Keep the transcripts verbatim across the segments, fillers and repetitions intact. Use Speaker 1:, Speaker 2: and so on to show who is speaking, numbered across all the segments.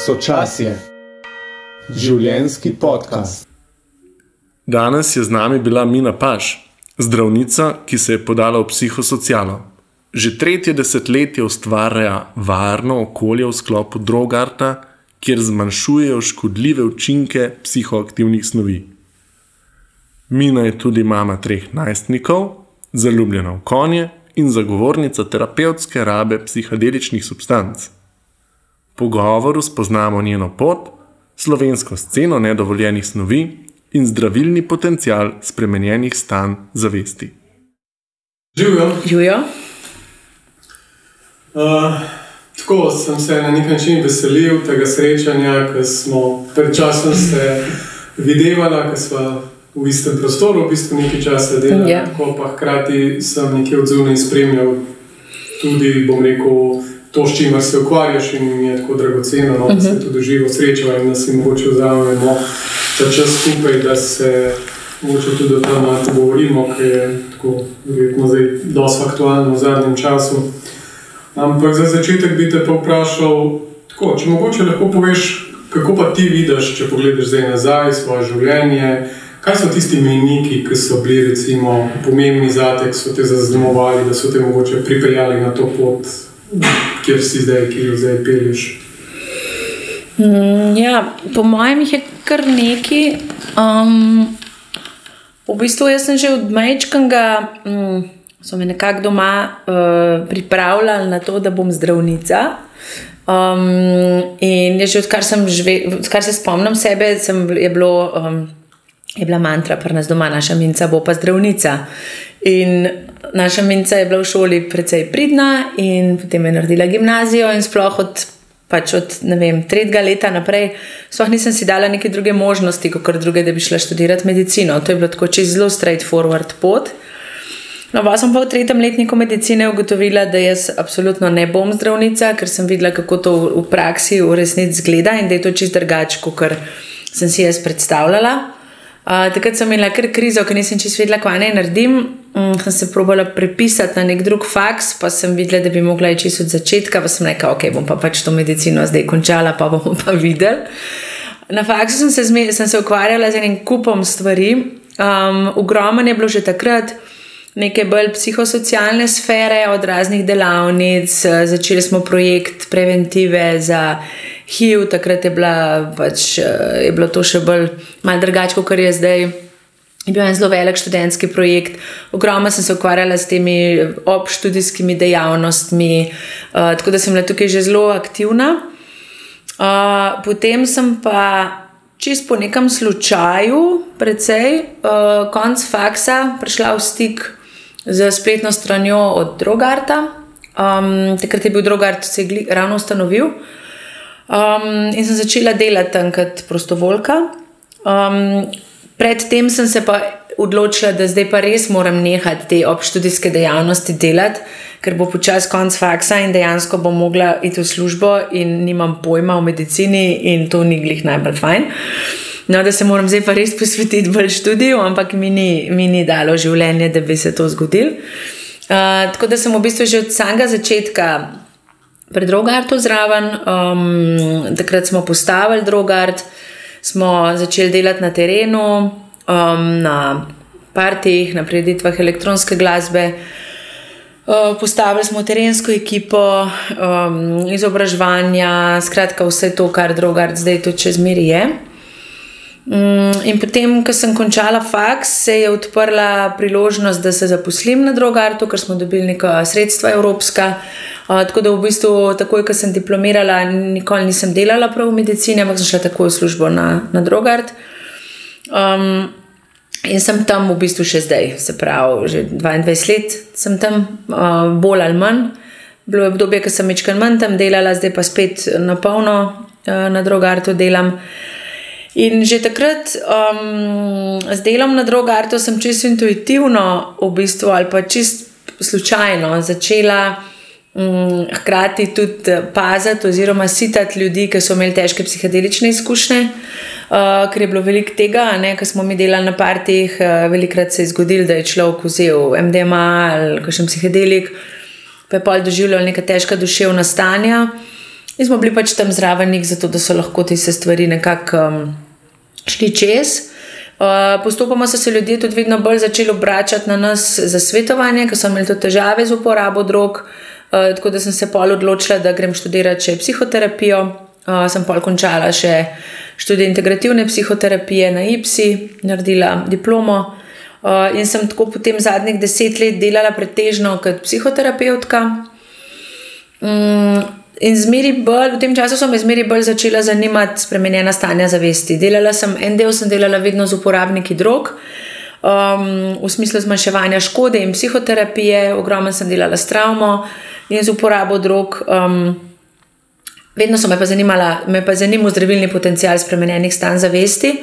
Speaker 1: Sočasje. Življenjski podcast.
Speaker 2: Danes je z nami bila Mina Paš, zdravnica, ki se je podala v psihosocialo. Že tretje desetletje ustvarja varno okolje v sklopu Drogarta, kjer zmanjšujejo škodljive učinke psihoaktivnih snovi. Mina je tudi mama treh najstnikov, zaljubljena v konje in zagovornica terapevtske rabe psihadeličnih substanc. V pogovoru spoznamo njeno pot, slovensko sceno nedovoljenih snovi in zdravilni potencial spremenjenih stanj zavesti.
Speaker 3: Živjo.
Speaker 4: Živjo.
Speaker 3: Uh, tako sem se na nek način veselil tega srečanja, ko smo pred časom se videvala, ko smo v istem prostoru, v bistvu nekaj časa delali, yeah. Tako pa hkrati sem nekaj od zunaj spremljal tudi, bom rekel, to, s čimer se ukvarjaš in mi je tako dragoceno, no, da se tudi živo srečava in da si mogoče vzamemo ta čas skupaj, da se mogoče tudi o tem malo pogovorimo, ker je tako, verjetno zdaj dosti aktualno v zadnjem času. Ampak za začetek bi te pa vprašal, tako, če mogoče lahko poveš, kako pa ti vidiš, če pogledaš zdaj nazaj svoje življenje, kaj so tisti mejniki, ki so bili recimo pomembni zate, ki so te zaznamovali, da so te mogoče pripeljali na to pot, kjer si zdaj, kjer jo zdaj pelješ?
Speaker 4: Mm, ja, po mojem jih je kar nekaj. Um, v bistvu jaz sem že od majčkega, um, so me nekako doma uh, pripravljali na to, da bom zdravnica. Um, in je že odkar, sem žive, odkar se spomnim sebe, sem, je, bilo, um, je bila mantra pri nas doma, naša Minca bo pa zdravnica. In naša Minca je bila v šoli precej pridna in potem je naredila gimnazijo in sploh od, pač od ne vem, tretjega leta naprej sploh nisem si dala neke druge možnosti, kot druge, da bi šla študirati medicino. To je bilo tako čez zelo straightforward pot. No, pa sem pa v tretjem letniku medicine ugotovila, da jaz absolutno ne bom zdravnica, ker sem videla, kako to v praksi v resnici zgleda in da je to čisto drugače, kot sem si jaz predstavljala. Uh, takrat sem imela kar krizo, ker nisem čisto vedela, kaj naj naredim. Um, sem se probala prepisati na nek drug faks, pa sem videla, da bi mogla iti čisto od začetka, pa sem rekla, ok, bom pa pač to medicino zdaj končala, pa bomo pa videli. Na faksu sem se, zme, sem se ukvarjala z enim kupom stvari. Um, Ogromen je bilo že takrat neke bolj psihosocialne sfere, od raznih delavnic. Začeli smo projekt preventive za H I V, takrat je, bila, pač, je bilo to še bolj malo drugače, kot je zdaj. Je bil en zelo velik študentski projekt. Ogromno sem se ukvarjala s temi obštudijskimi dejavnostmi, uh, tako da sem bila tukaj že zelo aktivna. Uh, potem sem pa čisto po nekem slučaju, precej, uh, konc faksa, prišla v stik z spletno stranjo od Drogarta. Um, takrat je bil Drogart, se je ravno ustanovil. Um, in sem začela delati tam kot prostovoljka. Um, predtem sem se pa odločila, da zdaj pa res moram nehati te obštudijske dejavnosti delati, ker bo počas konc faksa in dejansko bom mogla iti v službo in nimam pojma o medicini in to ni glih najbolj fajn. No, da se moram zdaj pa res posvetiti bolj študiju, ampak mi ni, mi ni dalo življenje, da bi se to zgodilo. Uh, tako da sem v bistvu že od samega začetka pri Drogartu zraven. Um, takrat smo postavili Drogart, smo začeli delati na terenu, um, na partijih, na prireditvah elektronske glasbe. Uh, postavili smo terensko ekipo, um, izobraževanja, skratka vse to, kar Drogart zdaj to čez meri je. Um, in potem, ko sem končala faks, se je odprla priložnost, da se zaposlim na Drogartu, ker smo dobili neka sredstva evropska. Uh, tako da v bistvu takoj, ko sem diplomirala, nikoli nisem delala prav v medicini, ampak sem šla takoj v službo na, na Drogart. Um, in sem tam v bistvu še zdaj, se pravi, že dvaindvajset let sem tam, uh, bolj ali manj. Bilo je obdobje, ko sem večkrat manj tam delala, zdaj pa spet na polno uh, na Drogartu delam. In že takrat um, z delom na Drogartu sem čisto intuitivno v bistvu ali pa čisto slučajno začela um, hkrati tudi paziti oziroma sitati ljudi, ki so imeli težke psihadelične izkušnje, uh, ker je bilo veliko tega, ne, ko smo mi delali na partijih, uh, velikrat se je zgodilo, da je človek vzel M D M A ali kakšen psihadelik, pa je pol doživljal neka težka duševna stanja. in smo bili pač tam zraven njih, zato da so lahko te stvari nekako um, šli čez. Uh, postopoma so se ljudje tudi vedno bolj začeli obračati na nas za svetovanje, ker so imeli tudi težave z uporabo drog, uh, tako da sem se pol odločila, da grem študirati še psihoterapijo. Uh, sem pol končala še študij integrativne psihoterapije na I P S I, naredila diplomo uh, in sem tako potem zadnjih deset let delala pretežno kot psihoterapeutka. Um, In zmeri bolj, v tem času so me zmeri bolj začela zanimati spremenjena stanja zavesti. Delala sem, en del sem delala vedno z uporabniki drog, um, v smislu zmanjševanja škode in psihoterapije, ogromno sem delala s travmo in z uporabo drog. Um, vedno so me pa zanimala, me pa zanimal zdravilni potencial spremenjenih stanj zavesti.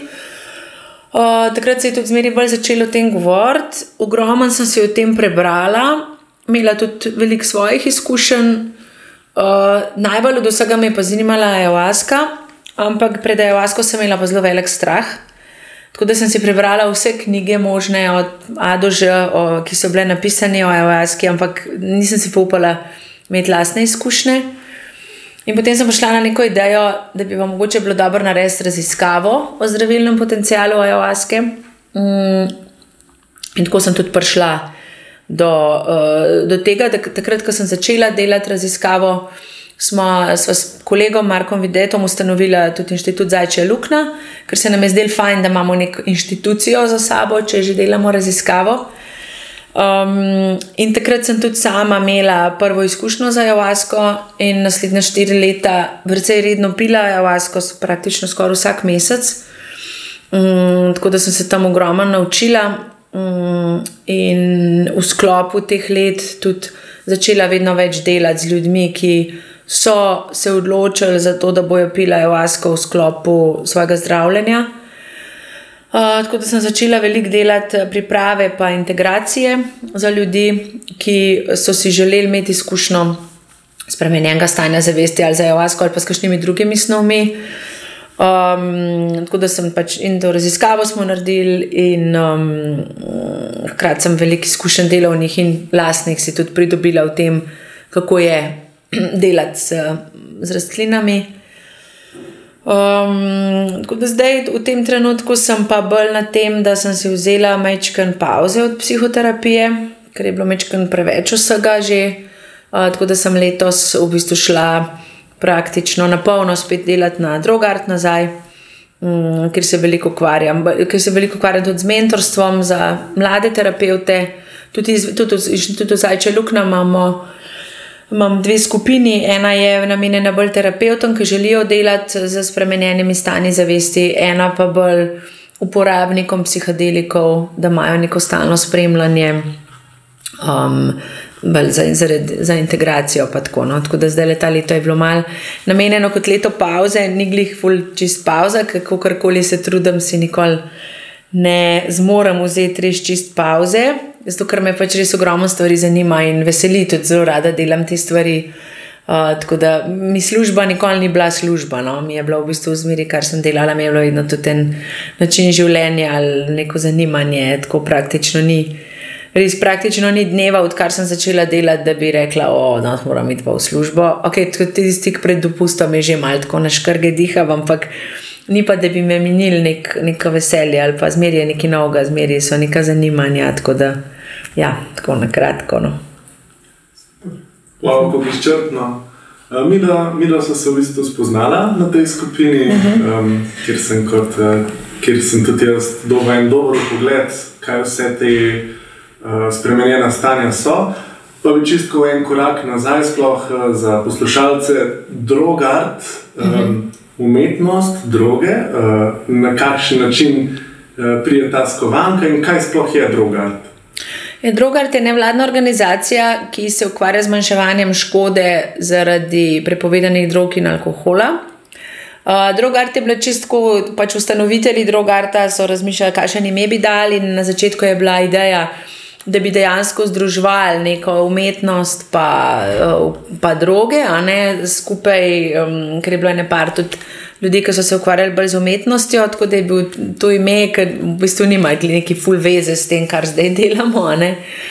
Speaker 4: Uh, takrat se je tudi zmeri bolj začelo o tem govoriti, ogromno sem se o tem prebrala, imela tudi veliko svojih izkušenj. Uh, najbolj od vsega me je pa zanimala ayahuasca, ampak pred ayahuasco sem imela pa zelo velik strah. Tako da sem si prebrala vse knjige možne od A do Ž, o, ki so bile napisane o ayahuasci, ampak nisem si pa upala imeti lastne izkušnje. In potem sem prišla na neko idejo, da bi vam mogoče bilo dobro narediti raziskavo o zdravilnem potencialu ayahuasce. Mm, in tako sem tudi prišla Do, uh, do tega, da takrat, ko sem začela delati raziskavo, smo, smo s kolegom Markom Videtom ustanovili tudi inštitut Zajčja luknja, ker se nam je zdelo fajn, da imamo neko inštitucijo za sabo, če že delamo raziskavo. Um, in takrat sem tudi sama imela prvo izkušnjo za ayahuasco in naslednja štiri leta precej redno pila ayahuasco, praktično skoraj vsak mesec. Um, tako da sem se tam ogromno naučila. Um, in v sklopu teh let tudi začela vedno več delati z ljudmi, ki so se odločili za to, da bojo pili ayahuasco v sklopu svojega zdravljenja. Uh, tako da sem začela veliko delati priprave pa integracije za ljudi, ki so si želeli imeti izkušnjo spremenjenega stanja zavesti ali za ayahuasco ali pa s kakšnimi drugimi snovmi. Um, tako da sem pač in to raziskavo smo naredili in um, hkrati sem veliko izkušenj delovnih in lastnih si tudi pridobila v tem, kako je delati z, z rastlinami. Um, tako da zdaj v tem trenutku sem pa bolj na tem, da sem si vzela majčken pauze od psihoterapije, ker je bilo majčken preveč vsega že, uh, tako da sem letos v bistvu šla praktično na polno spet delati na Drogart nazaj, um, ker se veliko ukvarjam, ker se veliko ukvarjam tudi z mentorstvom za mlade terapeute, tudi v Zajčji luknji imamo, imam dve skupini, ena je namenjena bolj terapeutom, ki želijo delati z spremenjenimi stanji zavesti, ena pa bolj uporabnikom psihodelikov, da imajo neko stalno spremljanje, um, Za, za, za integracijo pa tako, no. Tako da zdaj leta leto je bilo malo namenjeno kot leto pauze, ni glih ful čist pauza, kako karkoli se trudim, si nikoli ne zmorem vzeti res čist pauze, zato ker me pač res ogromno stvari zanima in veseli, tudi zelo rada delam te stvari, uh, tako da mi služba nikoli ni bila služba, no. Mi je bila v bistvu v zmeri, kar sem delala, mi je bilo vedno tudi en način življenja ali neko zanimanje, tako praktično ni Res praktično ni dneva, odkar sem začela delati, da bi rekla, o, danes moram iti pa v službo. Ok, tisti pred dopustom je že malo tako na škrge dihav, ampak ni pa, da bi me minili nek, neko veselje ali pa zmeri je nekaj novega, zmeri so neka zanimanja, tako da, ja, tako na kratko, no.
Speaker 2: Wow, kako izčrpno. Mi da, mi da so se v bistvu spoznala na tej skupini, uh-huh. um, kjer sem kot, uh, kjer sem tudi jaz dobil en dober pogled, kaj vse te Uh, spremenjena stanja so, pa bi čistko en korak nazaj sploh uh, za poslušalce Drogart, um, umetnost, droge, uh, na kakšen način uh, prije ta skovanka in kaj sploh je Drogart?
Speaker 4: Je, Drogart je nevladna organizacija, ki se ukvarja z zmanjševanjem škode zaradi prepovedanih drog in alkohola. Uh, Drogart je bila čistko, pač ustanovitelji Drogarta so razmišljali, kakšen ime bi dali in na začetku je bila ideja, da bi dejansko združevali neko umetnost pa, pa droge, a ne, skupaj, um, ker je bilo nepar tudi ljudi, ki so se ukvarjali bolj z umetnostjo, tako da je bil to ime, ker v bistvu nima neki ful veze s tem, kar zdaj delamo, a ne.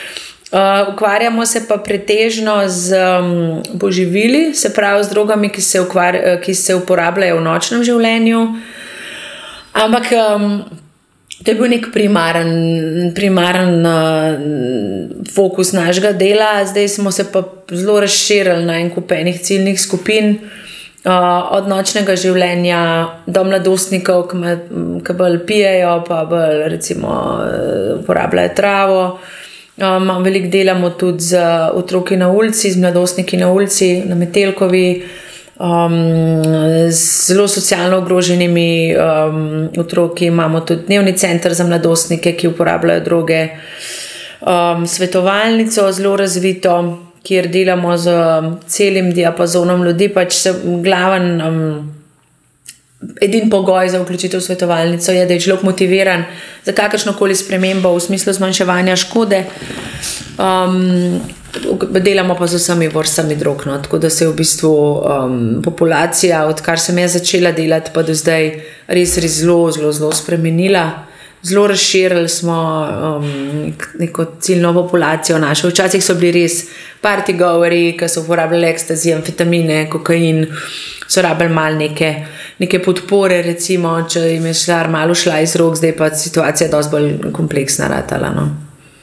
Speaker 4: Uh, ukvarjamo se pa pretežno z um, poživili, se pravi z drogami, ki se, ukvar, ki se uporabljajo v nočnem življenju. Ampak um, to je bil nek primaren, primaren uh, fokus našega dela. Zdaj smo se pa zelo razširili na en kup enih ciljnih skupin, uh, od nočnega življenja do mladostnikov, ki, ki bolj pijejo, pa bolj recimo uporabljajo travo. Um, veliko delamo tudi z otroki na ulici, z mladostniki na ulici, na Metelkovi, um, z zelo socialno ogroženimi um, otroki. Imamo tudi dnevni center za mladostnike, ki uporabljajo droge, um, svetovalnico zelo razvito, kjer delamo z celim diapazonom ljudi, pač se glaven um, edin pogoj za vključitev v svetovalnico je, da je človek motiviran za kakršnokoli spremembo v smislu zmanjševanja škode. Um, delamo pa z vsemi vrstami drog, no, tako da se je v bistvu um, populacija, odkar sem jaz začela delati, pa do zdaj res, res zelo, zelo, zelo spremenila. Zelo razširili smo um, neko ciljno populacijo našo. Včasih so bili res party goeri, ki so uporabljali ekstazi, amfetamine, kokain, so rabili malo neke, neke podpore, recimo, če jim je šlar malo šla iz rok, zdaj pa situacija dosti bolj kompleksna ratala. No.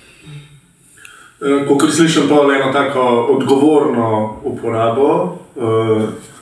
Speaker 2: Kakor slišim pa eno tako odgovorno uporabo, uh,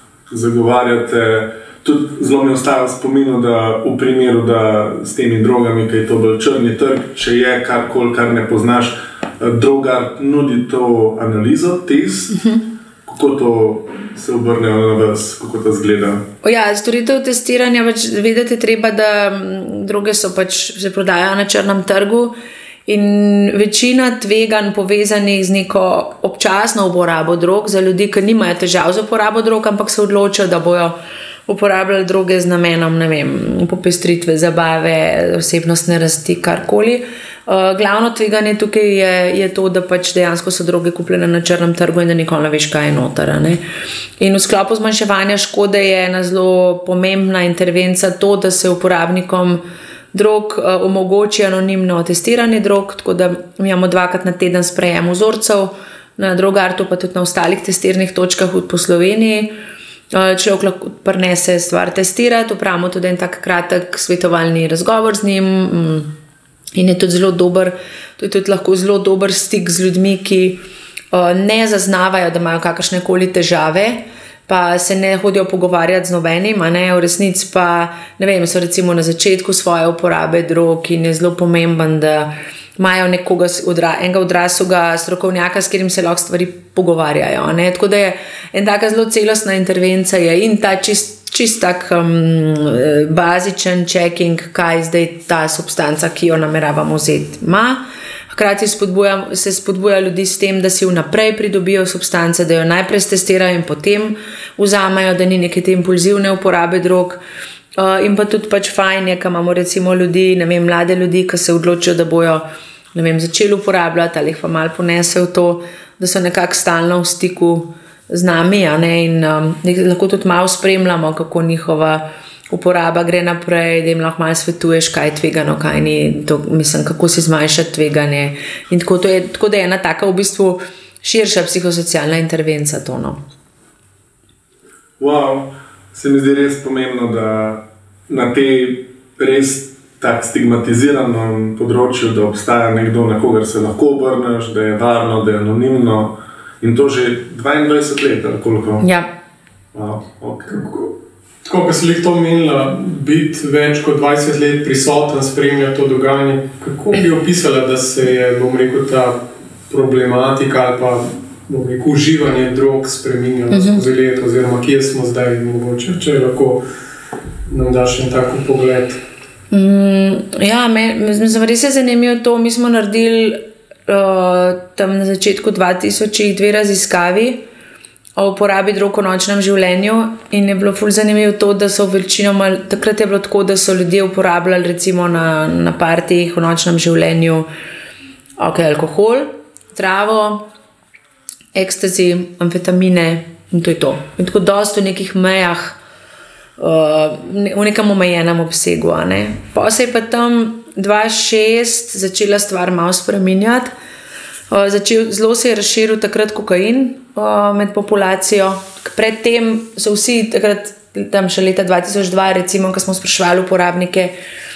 Speaker 2: zagovarjate. Tudi zelo mi ostaja v spominu, da v primeru, da s temi drogami, ki je to bolj črni trg, če je karkoli, kar ne poznaš, drogar nudi to analizo, test, uh-huh. Kako to se obrnejo na vas, kako to zgleda?
Speaker 4: Ja, storitev testiranja, pač vedeti treba, da droge so pač se prodajajo na črnem trgu in večina tveganj povezanih z neko občasno uporabo drog za ljudi, ki nimajo težav z uporabo drog, ampak se odločijo, da bojo uporabljali droge z namenom, ne vem, popestritve, zabave, osebnostne rasti, karkoli. Uh, glavno tveganje tukaj je, je to, da pač dejansko so droge kupljene na črnem trgu in da nikoli ne veš, kaj je noter. Ne? In v sklopu zmanjševanja škode je ena zelo pomembna intervencija to, da se uporabnikom drog uh, omogoči anonimno testiranje drog, tako da imamo dvakrat na teden sprejem vzorcev, na Drogartu pa tudi na ostalih testirnih točkah po Sloveniji. Človek lahko prinese stvar testirati, upravimo tudi en tak kratek svetovalni razgovor z njim in je tudi zelo dober, to je tudi lahko zelo dober stik z ljudmi, ki ne zaznavajo, da imajo kakršnekoli težave, pa se ne hodijo pogovarjati z nobenim, a ne, v resnici pa, ne vem, so recimo na začetku svoje uporabe drog in je zelo pomemben, da imajo nekoga, enega odraslega strokovnjaka, s katerim se lahko stvari pogovarjajo. Ne? Tako da je en taka zelo celostna intervencija in ta čist, čist tak um, bazičen checking, kaj zdaj ta substanca, ki jo nameravamo vzeti, ima. Hkrati spodbuja, se spodbuja ljudi s tem, da si vnaprej pridobijo substance, da jo najprej testirajo in potem vzamejo, da ni neke te impulzivne uporabe drog. Uh, in pa tudi pač fajn je, ko imamo recimo ljudi, ne vem, mlade ljudi, ki se odločijo, da bojo, ne vem, začeli uporabljati ali jih pa malo ponesejo to, da so nekako stalno v stiku z nami, a ne, in um, lahko tudi malo spremljamo, kako njihova uporaba gre naprej, da jim lahko malo svetuješ, kaj je tvegano, kaj ni, to, mislim, kako si zmanjšati tveganje. In tako, to je, tako da je ena taka v bistvu širša psihosocialna intervencija to, no.
Speaker 2: Wow. Se mi zdi res pomembno, da na tej res tak stigmatiziranem področju, da obstaja nekdo, na kogar se lahko obrneš, da je varno, da je anonimno in to že dvaindvajset let, ali koliko?
Speaker 4: Ja.
Speaker 2: Wow, okay.
Speaker 3: Tako, ko si jih to omenila, biti več kot dvajset let prisoten, spremljati to dogajanje, kako bi opisala, da se je, bom rekel, ta problematika ali pa bom rekel, uživanje drog spreminjalo uh-huh. skozi let, oziroma kje smo zdaj, mogoče, če lahko nam daš en tako pogled.
Speaker 4: Mm, ja, me, me res je zanimivo to, mi smo naredili uh, tam na začetku dva tisoč dve raziskavi o uporabi drog v nočnem življenju in je bilo ful zanimivo to, da so večinoma, takrat je bilo tako, da so ljudje uporabljali recimo na, na partijih v nočnem življenju okay, alkohol, travo, ekstazi, amfetamine in to je to. In tako dosti v nekih mejah, uh, v nekem omejenem obsegu. Ne? Pa se je pa tam dva tisoč šest začela stvar malo spreminjati Uh, začel, zelo se je razširil takrat kokain uh, med populacijo. Predtem so vsi takrat, tam še leta dva tisoč dva, recimo, ko smo spraševali uporabnike,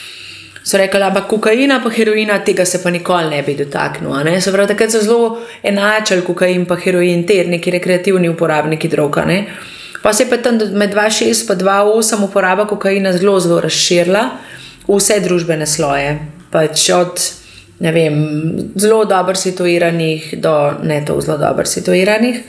Speaker 4: so rekli, ampak kokaina pa heroina, tega se pa nikoli ne bi dotaknil. Ne? So prav, takrat so zelo enačali kokain pa heroin, ter neki rekreativni uporabniki droga. Ne? Pa se je pa tam med dva tisoč šest pa dva tisoč osem uporaba kokaina zelo, zelo razširila v vse družbene sloje. Pač od, ne vem, zelo dobro situiranih do ne to zelo dobro situiranih.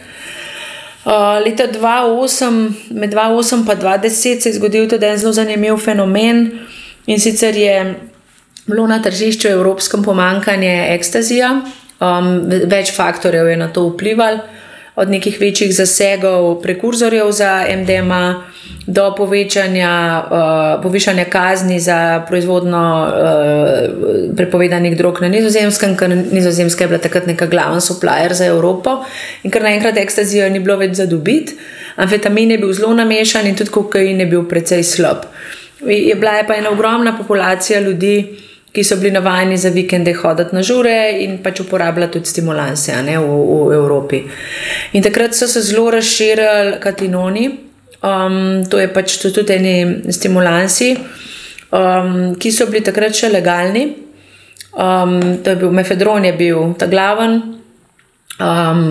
Speaker 4: Uh, leta dva tisoč osem, med dva tisoč osem pa dva tisoč deset se je zgodil tudi en zelo zanimiv fenomen, in sicer je bilo na tržišču evropskem pomanjkanje ekstazija. Um, več faktorjev je na to vplival, od nekih večjih zasegov prekurzorjev za em de em a do povečanja, uh, povišanja kazni za proizvodno uh, prepovedanih drog na Nizozemskem, ker Nizozemska je bila takrat neka glaven supplier za Evropo in ker naenkrat ekstazijo ni bilo več za dobiti. Amfetamin je bil zelo namešan in tudi kokain je bil precej slab. Je bila je pa ena ogromna populacija ljudi, ki so bili navajeni za vikende hoditi na žure in pač uporabljati tudi stimulanse, ne, v, v Evropi. In takrat so se zelo razširili katinoni, um, to je pač tudi eni stimulansi, um, ki so bili takrat še legalni. Um, to je bil, mefedron je bil ta glaven, um,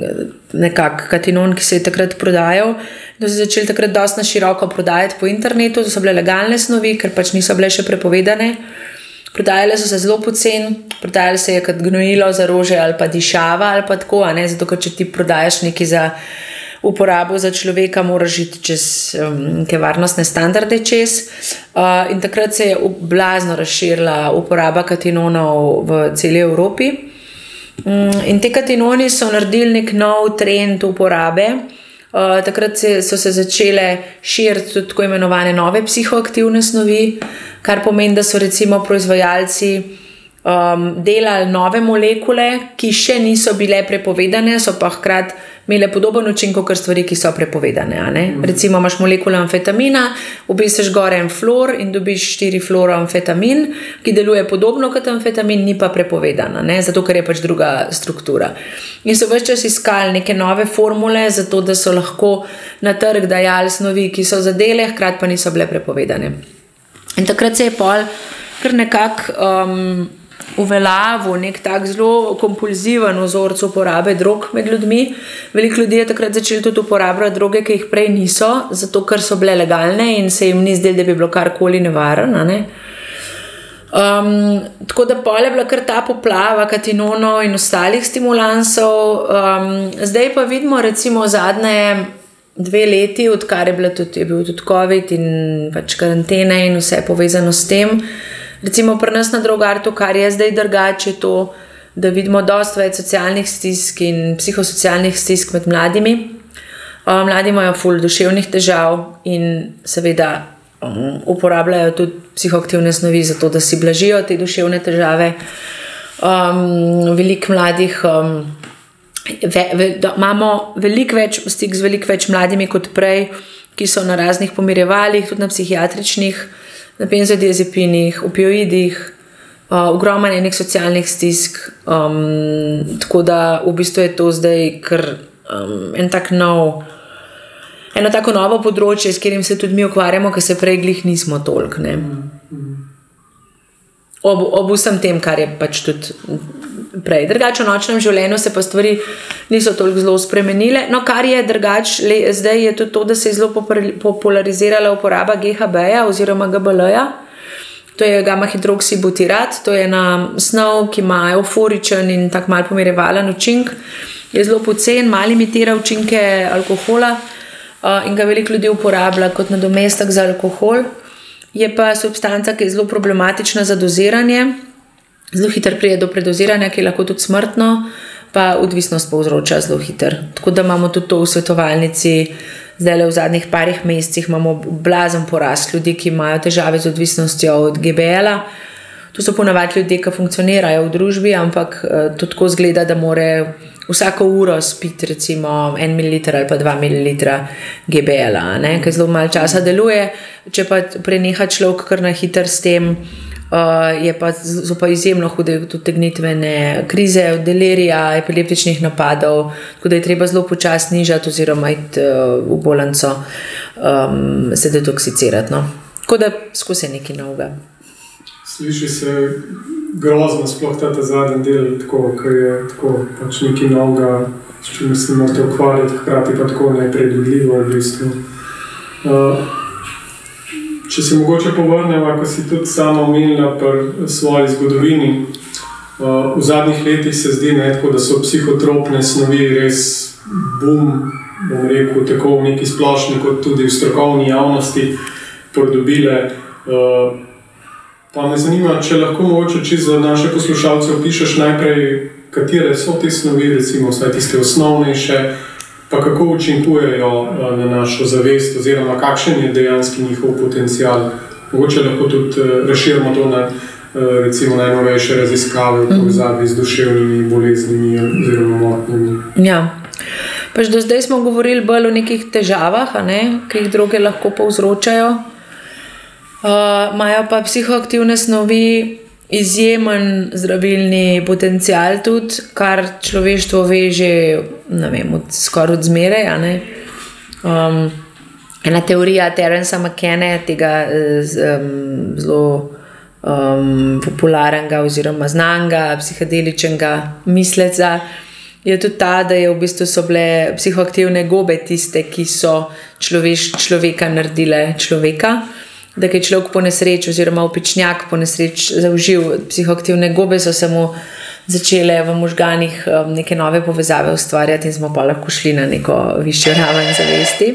Speaker 4: nekak katinon, ki se je takrat prodajal. Da so začeli takrat dosti na široko prodajati po internetu, to so bile legalne snovi, ker pač niso bile še prepovedane. Prodajale so se zelo poceni, prodajale se je kot gnojilo za rože ali pa dišava ali pa tako, a ne, zato ker če ti prodajaš nekaj za uporabo za človeka, moraš iti čez um, neke varnostne standarde čez. Uh, in takrat se je blazno razširila uporaba katinonov v celi Evropi. Um, in te katinoni so naredili nek nov trend uporabe. Uh, takrat se, so se začele širiti tudi tako imenovane nove psihoaktivne snovi, kar pomeni, da so recimo proizvajalci um, delali nove molekule, ki še niso bile prepovedane, so pa hkrati imele podoben učinek kot stvari, ki so prepovedane. A ne? Mm. Recimo imaš molekule amfetamina, obesiš gore en fluor in dobiš štiri fluoroamfetamin, ki deluje podobno kot amfetamin, ni pa prepovedana, ne? Zato ker je pač druga struktura. In so ves čas iskali neke nove formule, zato da so lahko na trg dajali snovi, ki so zadele, hkrati pa niso bile prepovedane. In takrat se je pol kar nekako um, uveljavil nek tak zelo kompulziven vzorec uporabe drog med ljudmi. Veliko ljudi je takrat začeli tudi uporabljati droge, ki jih prej niso, zato ker so bile legalne in se jim ni zdelo, da bi bilo karkoli nevarno. Ne? Um, tako da pol je bila kar ta poplava katinonov in ostalih stimulansov. Um, zdaj pa vidimo recimo zadnje dve leti, odkar je, bila tudi, je bil tudi COVID in pač karantene in vse povezano s tem. Recimo pri nas na Drogartu, kar je zdaj drugače, je to, da vidimo dosti več socialnih stisk in psihosocialnih stisk med mladimi. Um, mladi imajo ful duševnih težav in seveda um, uporabljajo tudi psihoaktivne snovi zato, da si blažijo te duševne težave. Um, veliko mladih um, ve, ve, da, imamo veliko več stik z veliko več mladimi kot prej, ki so na raznih pomirjevalih, tudi na psihiatričnih, na benzodiazepinih, opioidih, uh, ogromno enih socialnih stisk, um, tako da v bistvu je to zdaj kar um, en tak nov, eno tako novo področje, s katerim se tudi mi ukvarjamo, ker se prej glih nismo toliko, ne. Ob, ob vsem tem, kar je pač tudi prej. Drugače v nočnem življenju se pa stvari niso toliko zelo spremenile. No, kar je drugače, zdaj je tudi to, da se je zelo popularizirala uporaba ge ha be-ja oziroma ge be el-ja. To je gamma-hidroksibutirat, to je ena snov, ki ima euforičen in tak mal pomirjevalen učink. Je zelo pocen, mal imitira učinke alkohola uh, in ga veliko ljudi uporablja kot nadomestek za alkohol. Je pa substanca, ki je zelo problematična za doziranje. Zelo hitro pride do predoziranja, ki je lahko tudi smrtno, pa odvisnost povzroča zelo hitro. Tako da imamo tudi to v svetovalnici, zdaj v zadnjih parih mesecih imamo blazen porast ljudi, ki imajo težave z odvisnostjo od ge be el-a. To so ponavadi ljudje, ki funkcionirajo v družbi, ampak to tako zgleda, da more vsako uro spiti recimo en mililiter ali pa dva mililitra ge be el-a, ne? Ker zelo malo časa deluje, če pa preneha človek kar na hitro s tem, Uh, je pa, so pa izjemno hude tudi tegnitvene krize, od delerija, epileptičnih napadov, tako da je treba zelo počasno nižati oziroma iti uh, v bolnico, um, se detoksicirati. No. Tako da skozi nekaj novega.
Speaker 3: Sliši se grozno, sploh ta zadnji del, tako, ker je tako pač nekaj novega, s čim se morate ukvarjati, hkrati pa tako nepredvidljivo v bistvu. Uh, Če se mogoče povrnemo, ko si tudi sama omenila pri svoji zgodovini, v zadnjih letih se zdi, ne, tako, da so psihotropne snovi res boom, bom rekel, tako v neki splošni kot tudi v strokovni javnosti pridobile. Pa me zanima, če lahko mogoče čisto za naše poslušalce opišeš najprej, katere so te snovi, recimo vsaj tiste osnovnejše, pa kako učinkujejo na našo zavest oziroma kakšen je dejanski njihov potencial. Mogoče lahko tudi razširimo to na recimo najnovejše raziskave v povezavi z duševnimi boleznimi oziroma motnjami.
Speaker 4: Ja, pač do zdaj smo govorili bolj o nekih težavah, a ne, ki jih droge lahko povzročajo. Uh, imajo pa psihoaktivne snovi izjemen zdravilni potencial tudi, kar človeštvo ve že, ne vem, od, skoraj od zmeraj, a ne. Um, ena teorija Terensa McKenna, tega um, zelo um, popularnega oziroma znanga, psihedeličnega misleca, je tudi ta, da je v bistvu so bile psihoaktivne gobe tiste, ki so človeš, človeka naredile človeka. Da je človek po nesreči oziroma opičnjak po nesreči zaužil psihoaktivne gobe, so se mu začele v možganih neke nove povezave ustvarjati in smo pa lahko šli na neko višjo raven zavesti.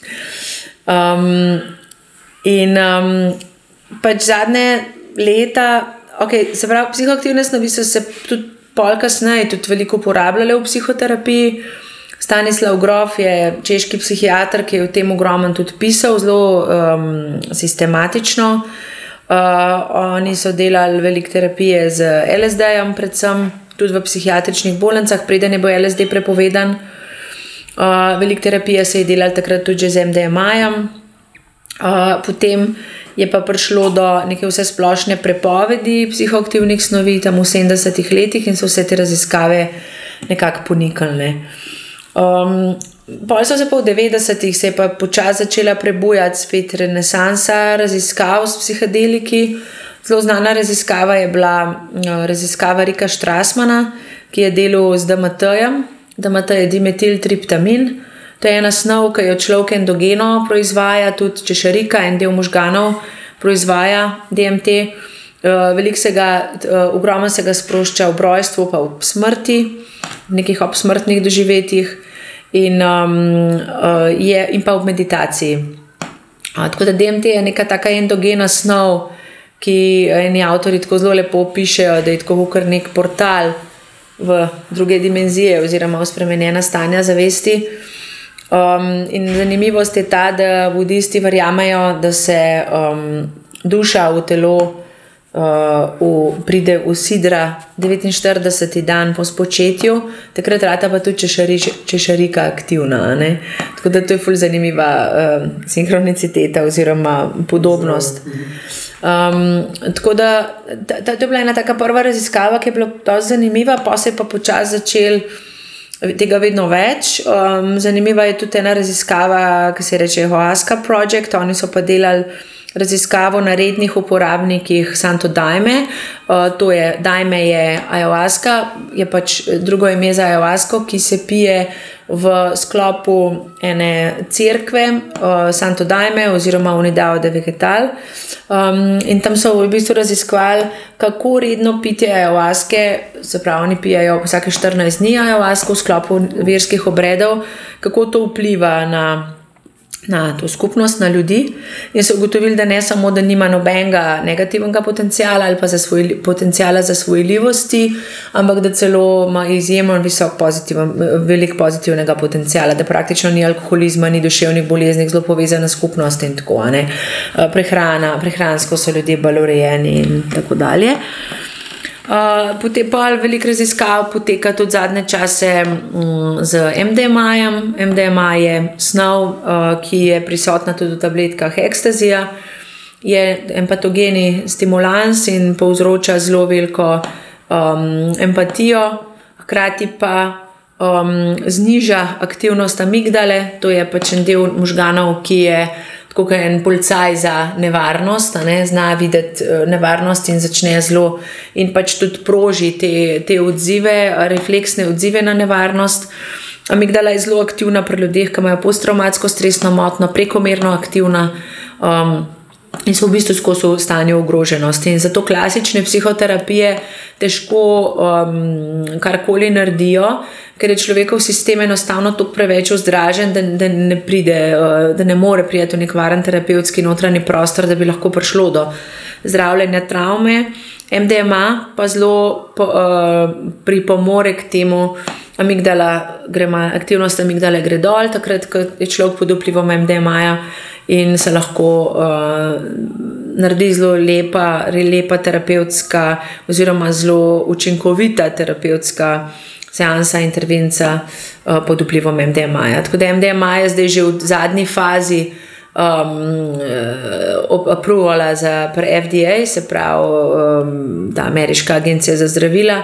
Speaker 4: Um, in um, pač zadnje leta, ok, se pravi, psihoaktivne snovi so se tudi pol kasneje tudi veliko uporabljale v psihoterapiji. Stanislav Grof je češki psihiater, ki je o tem ogromno tudi pisal, zelo um, sistematično. Uh, oni so delali veliko terapije z L S D-jem, predvsem tudi v psihiatričnih bolnicah, preden je bil L S D prepovedan. Uh, veliko terapije se je delali takrat tudi z M D M A-jem. Uh, potem je pa prišlo do neke vse splošne prepovedi psihoaktivnih snovi tam v sedemdesetih letih in so vse te raziskave nekako poniknile. Um, pol so se pa v devetdesetih se je pa počasi začela prebujati spet renesansa raziskav s psihedeliki. Zelo znana raziskava je bila uh, raziskava Rika Strassmana, ki je delal z D M T-jem. D M T je dimetiltriptamin. To je ena snov, ki jo človek endogeno proizvaja, tudi češerika, en del možganov proizvaja D M T. Uh, veliko se ga, uh, ogromno se ga sprošča v rojstvu pa v smrti, v nekih obsmrtnih doživetjih in, um, uh, je, in pa v meditaciji. Uh, tako da D M T je neka taka endogena snov, ki eni avtori tako zelo lepo pišejo, da je tako kar nek portal v druge dimenzije oziroma v spremenjena stanja zavesti. Um, in zanimivost je ta, da budisti verjamejo, da se um, duša v telo Uh, v, pride v sidra devetinštirideseti dan po spočetju, takrat rata pa tudi češari, češarika aktivna. Ne? Tako da to je ful zanimiva uh, sinhroniciteta oziroma podobnost. Um, tako da ta, ta, to je bila ena taka prva raziskava, ki je bila dosti zanimiva, pa se je pa počasi začel tega vedno več. Um, zanimiva je tudi ena raziskava, ki se reče Ayahuasca Project, oni so pa delali raziskavo na rednih uporabnikih Santo Daime. Uh, to je, Daime je ayahuasca, je pač drugo ime za ayahuasco, ki se pije v sklopu ene cerkve, uh, Santo Daime oziroma Unidad de Vegetal. Um, in tam so v bistvu raziskovali, kako redno pitje ayahuasce, se pravi, oni pijajo vsake štirinajst dni ayahuasco v sklopu verskih obredov, kako to vpliva na na to skupnost, na ljudi, in so ugotovili, da ne samo, da nima nobenega negativnega potencijala ali pa za svoj, potencijala za svojljivosti, ampak da celo ima izjemno visok pozitiven, velik pozitivnega potencijala, da praktično ni alkoholizma, ni duševnih bolezni, zelo povezana skupnost in tako, ne. Prehrana, prehransko so ljudje bolj urejeni in tako dalje. Uh, potem pa veliko raziskav poteka tudi zadnje čase um, z M D M A-jem. M D M A je snov, uh, ki je prisotna tudi v tabletkah ekstazija je en patogeni stimulans in povzroča zelo veliko um, empatijo, hkrati pa um, zniža aktivnost amigdale, to je pač en del možganov, ki je tako kot en policaj za nevarnost, ne, zna videti nevarnost in začne zelo in pač tudi proži te, te odzive, refleksne odzive na nevarnost. Amigdala je zelo aktivna pri ljudeh, ki imajo posttraumatsko stresno motnjo, prekomerno aktivna um, in so v bistvu skozi v stanju ogroženosti. In zato klasične psihoterapije težko um, karkoli naredijo, ker je človekov sistem enostavno toliko preveč vzdražen, da, da ne pride, da ne more priti v nek varen terapevtski notranji prostor, da bi lahko prišlo do zdravljenja travme. M D M A pa zelo po, uh, pripomore k temu, amigdala, grema, aktivnost amigdale gre dol, takrat, ko je človek pod vplivom M D M A-ja in se lahko uh, naredi zelo lepa, lepa terapevtska oziroma zelo učinkovita terapevtska seansa, intervenca uh, pod vplivom M D M A-ja. Tako da M D M A je zdaj že v zadnji fazi um, approvala za pri F D A, se pravi um, ta ameriška agencija za zdravila,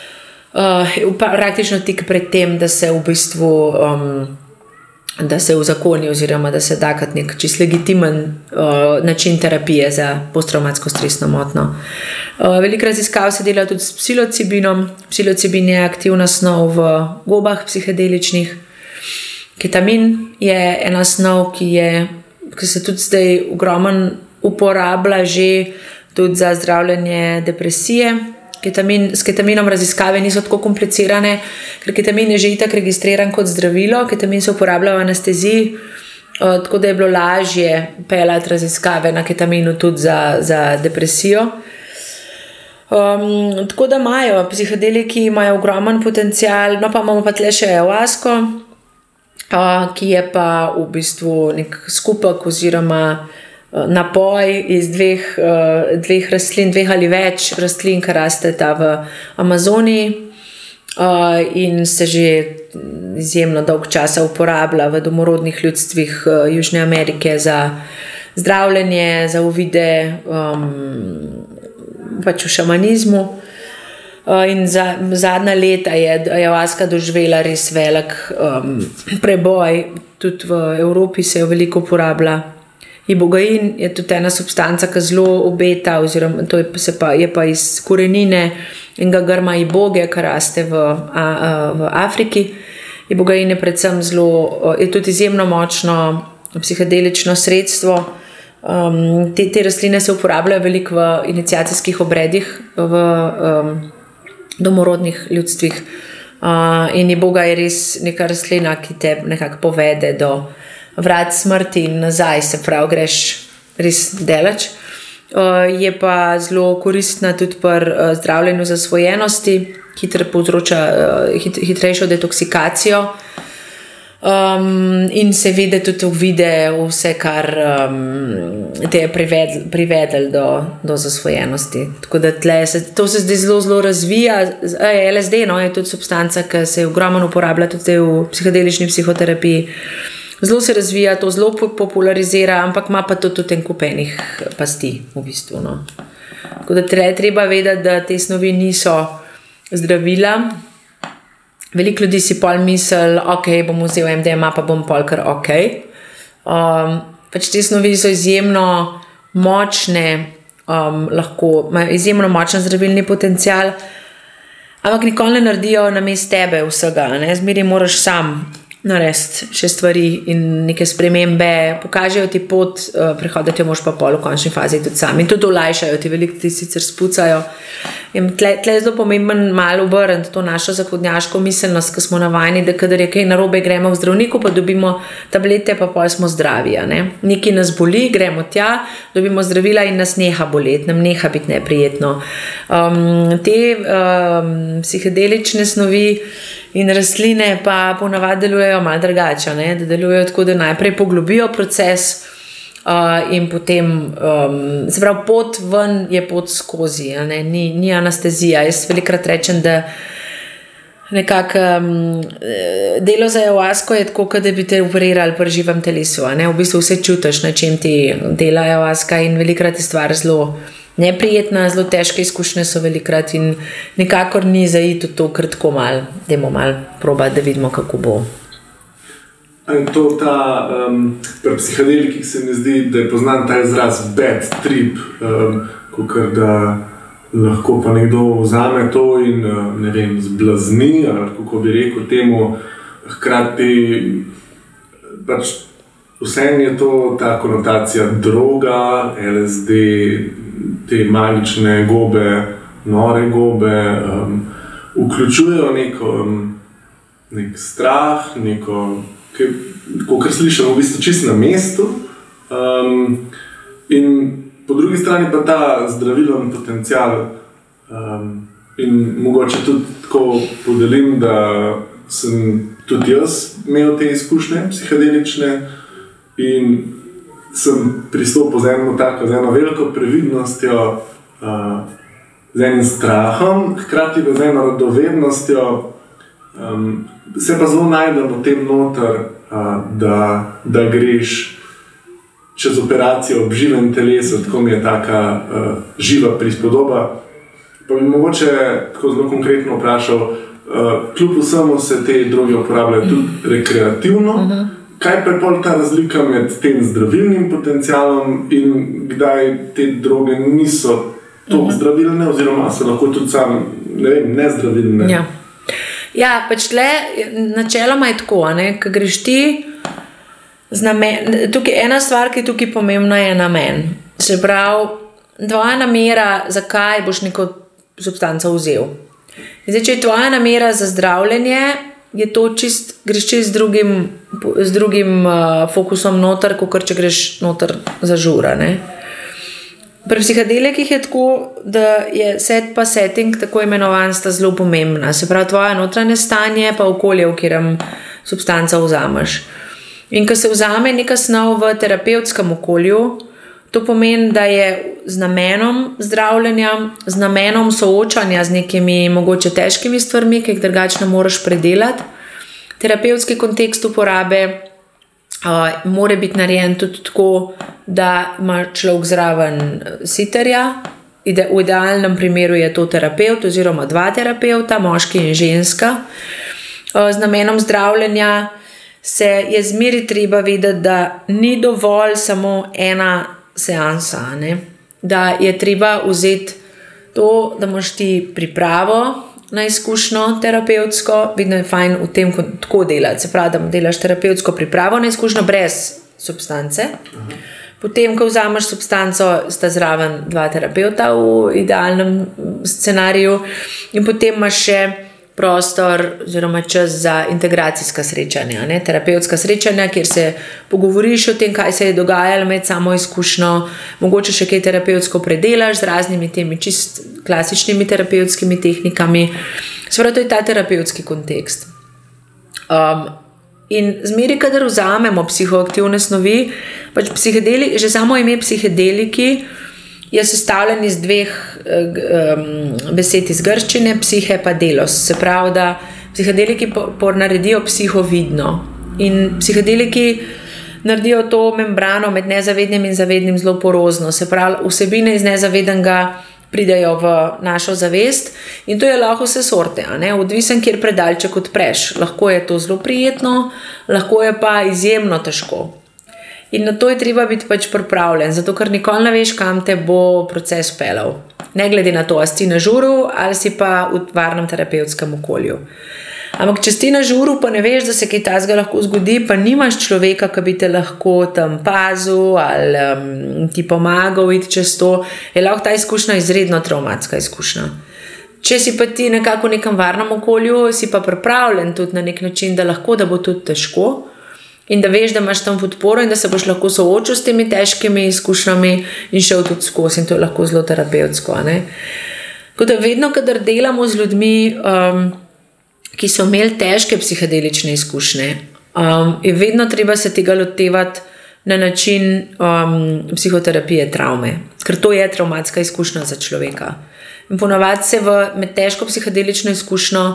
Speaker 4: uh, praktično tik pred tem, da se v bistvu um, da se uzakoni oziroma da se da kot nek čist legitimen uh, način terapije za posttraumatsko stresno motnjo. Uh, veliko raziskav se dela tudi s psilocibinom. Psilocibin je aktivna snov v gobah psihedeličnih. Ketamin je ena snov, ki, je, ki se tudi zdaj ogromen uporablja že tudi za zdravljenje depresije. Ketamin, s ketaminom raziskave niso tako komplicirane, ker ketamin je že itak registriran kot zdravilo. Ketamin se uporablja v anesteziji, tako da je bilo lažje peljati raziskave na ketaminu tudi za, za depresijo. Um, tako da imajo psihedeliki imajo ogromen potencial, no pa imamo pa tle še ayahuasco, uh, ki je pa v bistvu nek skupek oziroma napoj iz dveh, dveh rastlin, dveh ali več rastlin, ki rasteta v Amazoniji in se že izjemno dolg časa uporablja v domorodnih ljudstvih Južne Amerike za zdravljenje, za uvide um, pač v šamanizmu. In za, zadnja leta je ayahuasca doživela res velik um, preboj, tudi v Evropi se jo veliko uporablja. Ibogain je tudi ena substanca, ki zelo obeta, oziroma to je, se pa, je pa iz korenine in ga grma iboge, ki raste v, a, a, v Afriki. Ibogain je predvsem zelo, je tudi izjemno močno psihedelično sredstvo. Um, te, te rastline se uporabljajo veliko v iniciacijskih obredih v um, domorodnih ljudstvih. Uh, in iboga je res neka rastlina, ki te nekako povede do vrat smrti in nazaj, se pravi, greš res daleč. Uh, je pa zelo koristna tudi pri uh, zdravljenju zasvojenosti, hitro povzroča uh, hit, hitrejšo detoksikacijo um, in se vidi tudi vide vse, kar um, te je privedl, privedel do, do zasvojenosti. Tako da tle se, to se zdaj zelo, zelo razvija. L S D no, je tudi substanca, ki se ogromno uporablja tudi v psihedelični psihoterapiji. Zelo se razvija, to zelo popularizira, ampak ima pa to tudi en kup enih pasti v bistvu. No. Tako da treba vedeti, da te snovi niso zdravila. Veliko ljudi si pol misli, ok, bom vzel M D M A, pa bom pol kar ok. Um, pač te snovi so izjemno močne, um, lahko, imajo izjemno močen zdravilni potencial, ampak nikoli ne naredijo namesto tebe vsega. Ne? Zmeri moraš sam narediti še stvari in neke spremembe, pokažejo ti pot, uh, prehoditi jo moš pa pol v končni fazi tudi sam. In tudi olajšajo ti, veliko ti sicer spucajo. In tle, tle je zelo pomemben malo obrniti to našo zahodnjaško miselnost, ki smo navajeni, da kadar je kaj narobe, gremo k zdravniku, pa dobimo tablete, pa pol smo zdravi. Nekaj nas boli, gremo tja, dobimo zdravila in nas neha boleti, nam neha biti neprijetno. Um, te um, psihedelične snovi in rastline pa ponavadi delujejo malo drugače, ne? Da delujejo tako, da najprej poglobijo proces uh, in potem, um, se pravi, pot ven je pot skozi, ni, ni anestezija. Jaz velikrat rečem, da nekako um, delo za ayahuasko je tako, da bi te operirali pri živem telesu. Ne? V bistvu vse čutiš, na čem ti dela ayahuaska in velikrat je stvar zelo neprijetna, zelo težke izkušnje so velikrat in nikakor ni zaiti v to kratko mal, dajmo mal probati, da vidimo, kako bo.
Speaker 2: In to ta, um, pri psihadelikih se mi zdi, da je poznan ta izraz bad trip, um, kakor da lahko pa nekdo vzame to in ne vem, zblazni, ali kako bi rekel temu, hkrati pač vsem je to ta konotacija droga, L S D, te magične gobe, nore gobe, um, vključujejo neko, um, nek strah, neko, kar slišamo v bistvu čisto na mestu, um, in po drugi strani pa ta zdravilen potencial, um, in mogoče tudi tako podelim, da sem tudi jaz imel te izkušnje psihadelične in sem pristopil z eno tako, z eno veliko previdnostjo, uh, z enim strahom, hkrati pa z eno radovednostjo, um, se pa zelo najdem v tem noter, uh, da, da greš čez operacijo ob živem telesu, tako mi je taka uh, živa prispodoba. Pa bi mogoče tako zelo konkretno vprašal, uh, kljub vsemu se te droge uporabljajo tudi rekreativno, uh-huh. Kaj pa je pol ta razlika med tem zdravilnim potencialom in kdaj te droge niso toliko uh-huh. zdravilne, oziroma so lahko tudi sam, ne vem, nezdravilne?
Speaker 4: Ja, ja pač tle, načeloma je tako, ne, ko greš ti, Namen, tukaj ena stvar, ki je tukaj pomembna, je namen. Se pravi, tvoja namera, zakaj boš neko substanco vzel. Zdaj, če je tvoja namera za zdravljenje, je to čist, greš čist z drugim, z drugim uh, fokusom noter, kot če greš noter za žura. Ne? Pri psihadelikih je tako, da je set pa setting, tako imenovan, sta zelo pomembna. Se pravi, tvoje notranje stanje pa okolje, v katerem substanco vzameš. In ko se vzame neka snov v terapevtskem okolju, to pomeni, da je z namenom zdravljenja, z namenom soočanja z nekimi mogoče težkimi stvarmi, ki jih drugače ne moreš predelati. Terapevtski kontekst uporabe uh, mora biti narejen tudi tako, da ima človek zraven siterja. Ide, v idealnem primeru je to terapevt oziroma dva terapevta, moški in ženska. Uh, z namenom zdravljenja se je zmeri treba vedeti, da ni dovolj samo ena seansa, ne? Da je treba vzeti to, da imaš ti pripravo na izkušnjo terapevtsko, vidno je fajn v tem tako delati, se pravi, da delaš terapevtsko pripravo na izkušnjo brez substance. Aha. Potem, ko vzameš substanco, sta zraven dva terapevta v idealnem scenariju in potem imaš še prostor oziroma čas za integracijska srečanja, ne? Terapevtska srečanja, kjer se pogovoriš o tem, kaj se je dogajalo med samo izkušnjo, mogoče še kaj terapevtsko predelaš z raznimi temi čist klasičnimi terapevtskimi tehnikami. Sprav, to je ta terapevtski kontekst. Um, in zmeri, kadar vzamemo psihoaktivne snovi, pač psihedeliki, že samo ime psihedeliki je sestavljen iz dveh um, besed iz grščine, psihe pa delos. Se pravi, da psihedeliki naredijo psihovidno. In psihedeliki naredijo to membrano med nezavednim in zavednim zelo porozno. Se pravi, vsebine iz nezavednega pridejo v našo zavest in to je lahko vse sorte, a ne? Odvisen, kjer predalček odpreš. Lahko je to zelo prijetno, lahko je pa izjemno težko. In na to je treba biti pač pripravljen, zato ker nikoli ne veš, kam te bo proces pelal. Ne glede na to, ali si na žuru ali si pa v varnem terapevtskem okolju. Ampak če si na žuru, pa ne veš, da se kaj takega lahko zgodi, pa nimaš človeka, ki bi te lahko tam pazil ali um, ti pomagal iti čez to, je lahko ta izkušnja izredno travmatska izkušnja. Če si pa ti nekako v nekem varnem okolju, si pa pripravljen tudi na nek način, da lahko, da bo tudi težko, in da veš, da imaš tam podporo in da se boš lahko soočil s temi težkimi izkušnjami in šel tudi skozi in to je lahko zelo terapevtsko. Tako da vedno, kadar delamo z ljudmi, um, ki so imeli težke psihedelične izkušnje, um, je vedno treba se tega lotevati na način um, psihoterapije travme, ker to je travmatska izkušnja za človeka. In ponavadi se v, med težko psihedelično izkušnjo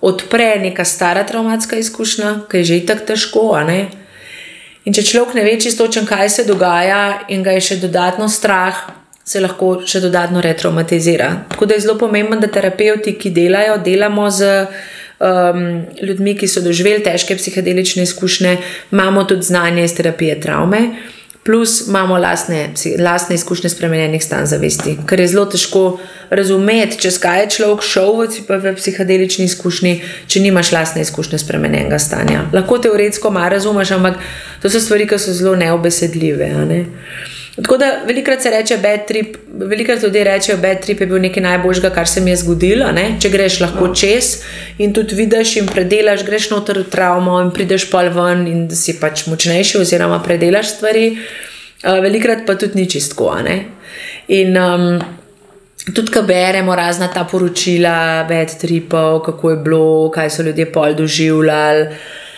Speaker 4: odpre neka stara travmatska izkušnja, ki je že itak težko, a ne? In če človek ne ve čisto točno, kaj se dogaja in ga je še dodatno strah, se lahko še dodatno retraumatizira. Tako da je zelo pomembno, da terapevti, ki delajo, delamo z um, ljudmi, ki so doživeli težke psihedelične izkušnje, imamo tudi znanje iz terapije travme, plus imamo lastne, lastne izkušnje spremenjenih stanj zavesti, ker je zelo težko razumeti, čez kaj je človek šel v, v psihedelični izkušnji, če nimaš lastne izkušnje spremenjenega stanja. Lahko teoretsko malo razumeš, ampak to so stvari, ki so zelo neobesedljive. Ne? Tako da velikrat se reče bad trip, velikrat ljudje rečejo, bad trip je bil nekaj najboljšega, kar se mi je zgodilo, ne? Če greš lahko čez in tudi vidiš in predelaš, greš noter v travmo in prideš pol ven in si pač močnejši oziroma predelaš stvari, uh, velikrat pa tudi ni čistko, ne? In um, tudi, ko beremo razna ta poročila bad tripov, kako je bilo, kaj so ljudje pol doživljali,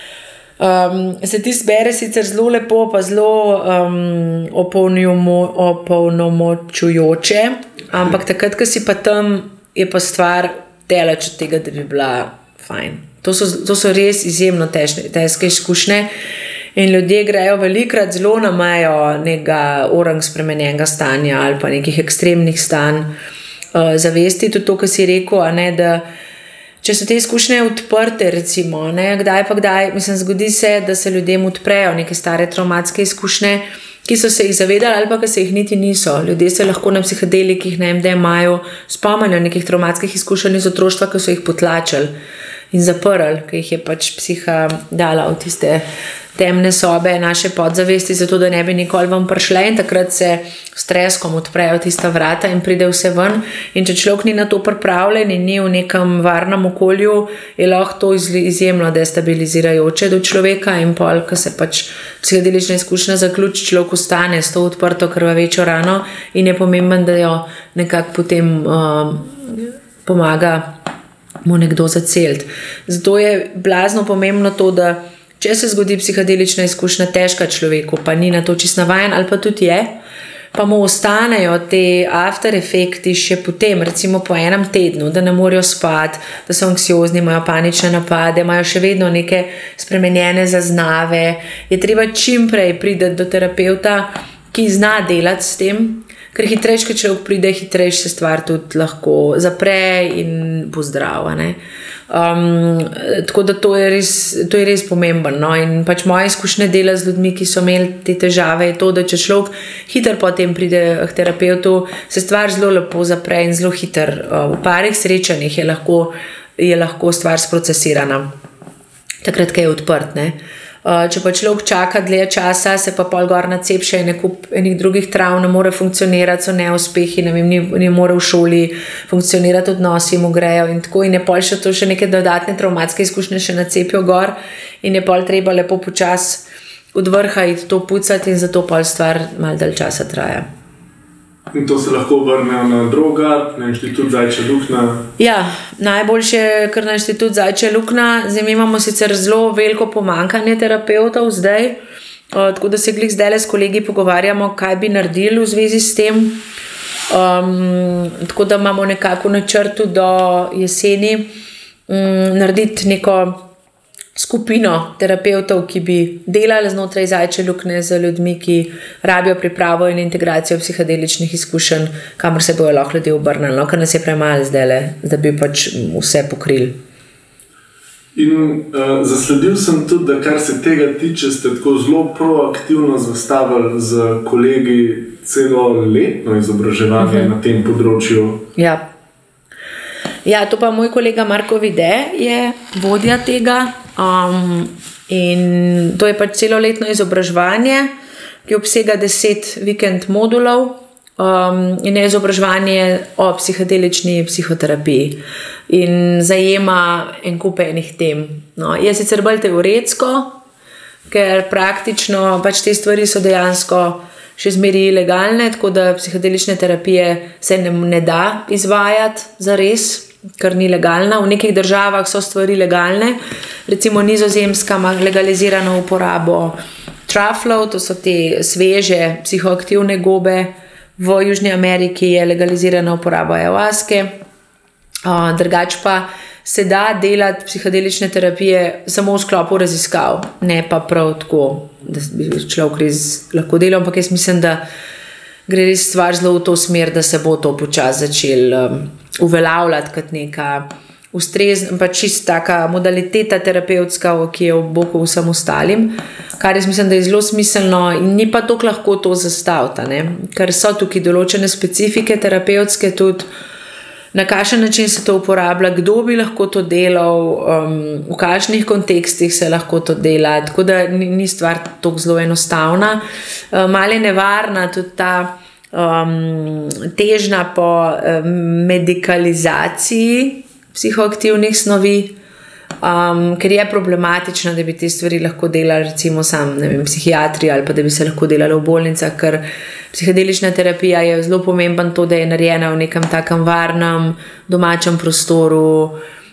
Speaker 4: Um, se ti zbere sicer zelo lepo, pa zelo um, opolnomočujoče, ampak takrat, ko si pa tam, je pa stvar daleč od tega, da bi bila fajn. To so, to so res izjemno težke, težke izkušnje in ljudje grejo velikrat zelo na mejo nekega orang spremenjenega stanja ali pa nekih ekstremnih stanj uh, zavesti. Tudi to, kar si rekel, a ne, da če so te izkušnje odprte, recimo, ne, kdaj pa kdaj, mislim, zgodi se, da se ljudem odprejo neke stare travmatske izkušnje, ki so se jih zavedali ali pa ki se jih niti niso. Ljudje se lahko na psihedelikih, na em de emu spomnijo nekih travmatskih izkušenj iz otroštva, ki so jih potlačili in zaprli, ki jih je pač psiha dala v tiste temne sobe naše podzavesti, zato da ne bi nikoli ven prišle in takrat se s treskom odprejo tista vrata in pride vse ven. In če človek ni na to pripravljen in ni v nekem varnem okolju, je lahko to izjemno destabilizirajoče do človeka in pol, ko se pač psihedelična izkušnja zaključi, človek ostane s to odprto krvavečo rano in je pomembno, da jo nekako potem um, pomaga mu nekdo zaceliti. Zato je blazno pomembno to, da če se zgodi psihedelična izkušnja težka človeku, pa ni na to čisto navajen ali pa tudi je, pa mu ostanejo te after efekti še potem, recimo po enem tednu, da ne morejo spati, da so anksiozni, imajo panične napade, imajo še vedno neke spremenjene zaznave, je treba čim prej priti do terapeuta, ki zna delati s tem, ker hitrejš, ko človek pride, hitrejš se stvar tudi lahko zapre in bo zdrav, ne. Um, tako da to je res, to je res pomembno, no? In pač moje izkušnje dela z ljudmi, ki so imeli te težave, je to, da če človek hiter potem pride k terapeutu, se stvar zelo lepo zapre in zelo hiter. Uh, v parih srečanjih je lahko, je lahko stvar sprocesirana, takrat, ko je odprt, ne. Uh, če pa človek čaka dlje časa, se pa pol gor nacepše in nekup enih drugih trav, ne more funkcionirati, so neuspehi, ne vem, ni, ni more v šoli funkcionirati, odnosi mu grejo in tako, in je pol še to še neke dodatne travmatske izkušnje še nacepijo gor in je pol treba lepo počas od vrha iti to pucati in zato pol stvar malo dalj časa traja.
Speaker 2: In to se lahko vrne na Drogart, na Inštitut Zajčja luknja.
Speaker 4: Ja, najboljše je kar na Inštitut Zajčja luknja. Zdaj mi imamo sicer zelo veliko pomanjkanje terapeutov zdaj, uh, tako da se glih zdajle s kolegi pogovarjamo, kaj bi naredili v zvezi s tem. Um, tako da imamo nekako v načrtu do jeseni um, narediti neko skupino terapeutov, ki bi delali znotraj Zajčje luknje z ljudmi, ki rabijo pripravo in integracijo psihedeličnih izkušenj, kamor se bojo lahko ljudje obrnili, no, ker nas je premalo zdajle, da bi pač vse pokrili.
Speaker 2: In uh, zasledil sem tudi, da kar se tega tiče, ste tako zelo proaktivno zastavili z kolegi celo letno izobraževanje uh-huh. na tem področju.
Speaker 4: Ja. Ja, to pa moj kolega Marko Vide je vodja tega um, in to je pač celoletno izobraževanje, ki obsega deset vikend modulov um, in je izobraževanje o psihedelični psihoterapiji in zajema en kup enih tem. No, je sicer bolj teoretsko, ker praktično pač te stvari so dejansko še zmeri ilegalne, tako da psihedelične terapije se ne, ne da izvajati zares, ker ni legalna. V nekih državah so stvari legalne, recimo Nizozemska ima legalizirano uporabo traflov, to so te sveže psihoaktivne gobe, v Južni Ameriki je legalizirana uporaba ayahuaske, drugač pa se da delati psihodelične terapije samo v sklopu raziskav, ne pa prav tako, da bi človek res lahko delal, ampak jaz mislim, da gre res stvar zelo v to smer, da se bo to počasi začel um, uveljavljati kot neka ustrezna, pa čist taka modaliteta terapevtska, ki je v boku vsem ostalim, kar jaz mislim, da je zelo smiselno in ni pa toliko lahko to zastaviti, ne? Ker so tukaj določene specifike terapevtske tudi, na kakšen način se to uporablja, kdo bi lahko to delal, um, v kakšnih kontekstih se lahko to dela, tako da ni, ni stvar tako zelo enostavna. Um, malo je nevarna tudi ta um, težnja po um, medikalizaciji psihoaktivnih snovi, um, ker je problematično, da bi te stvari lahko delali recimo sam, ne vem, psihiatri ali pa da bi se lahko delali v bolnicah, ker psihodelična terapija je zelo pomemben to, da je narejena v nekem takem varnem domačem prostoru.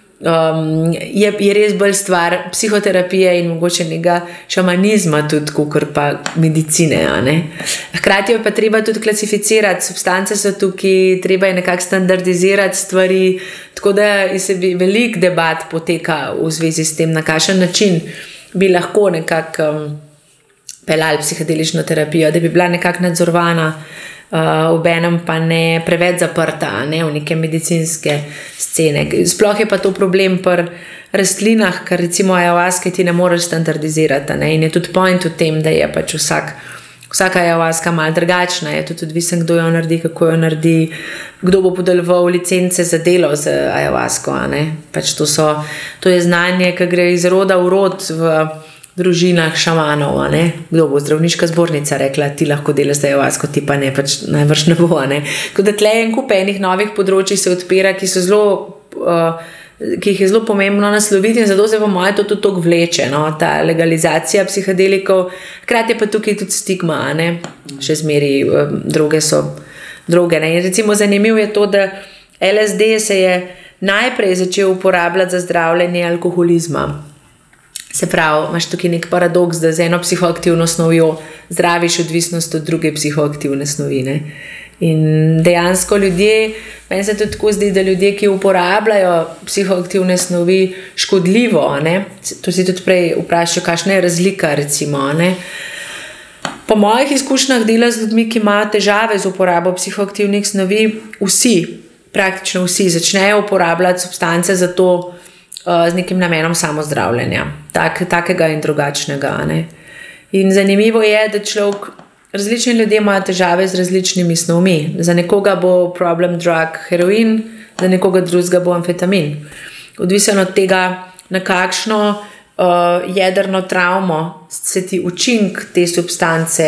Speaker 4: Um, je, je res bolj stvar psihoterapije in mogoče nekega šamanizma tudi, kakor pa medicine, a ne? Hkrati je pa treba tudi klasificirati, substance so tukaj, treba je nekako standardizirati stvari, tako da se veliko debat poteka v zvezi s tem, na kakšen način bi lahko nekako um, peljali psihodelično terapijo, da bi bila nekako nadzorovana, Uh, obenem pa ne preveč zaprta, ne, v neke medicinske scene. Sploh je pa to problem pri rastlinah, ker recimo ayahuaske ti ne moreš standardizirati, ne, in je tudi point v tem, da je pač vsak, vsaka ayahuaska malo drugačna, je tudi odvisen, kdo jo naredi, kako jo naredi, kdo bo podeljeval licence za delo z ayahuasko, ne. Pač to so, to je znanje, ki gre iz roda v rod v družinah šamanov, ne? Kdo bo zdravniška zbornica rekla, ti lahko delaš z ayahuasko, ti pa ne, pač najbrž ne bo, ne? Tako da tle en kup enih novih področij se odpira, ki so zelo, uh, ki jih je zelo pomembno nasloviti in zato se po moje to tudi toliko vleče, no? Ta legalizacija psihodelikov, hkrati je pa tukaj tudi stigma, ne? Še zmeri um, droge so droge, ne? In recimo zanimivo je to, da L S D se je najprej začel uporabljati za zdravljenje alkoholizma. Se pravi, imaš tukaj nek paradoks, da z eno psihoaktivno snovjo zdraviš odvisnost od druge psihoaktivne snovi, ne? In dejansko ljudje, meni se tudi tako zdi, da ljudje, ki uporabljajo psihoaktivne snovi škodljivo, ne? To si tudi prej vprašal, kakšna je razlika, recimo, ne? Po mojih izkušnjah dela z ljudmi, ki imajo težave z uporabo psihoaktivnih snovi, vsi, praktično vsi, začnejo uporabljati substance za to, z nekim namenom samozdravljenja, tak, takega in drugačnega, ne. In zanimivo je, da človek, različni ljudje imajo težave z različnimi snovmi. Za nekoga bo problem drug heroin, za nekoga drugega bo amfetamin. Odvisno od tega, na kakšno uh, jedrno travmo se ti učink te substance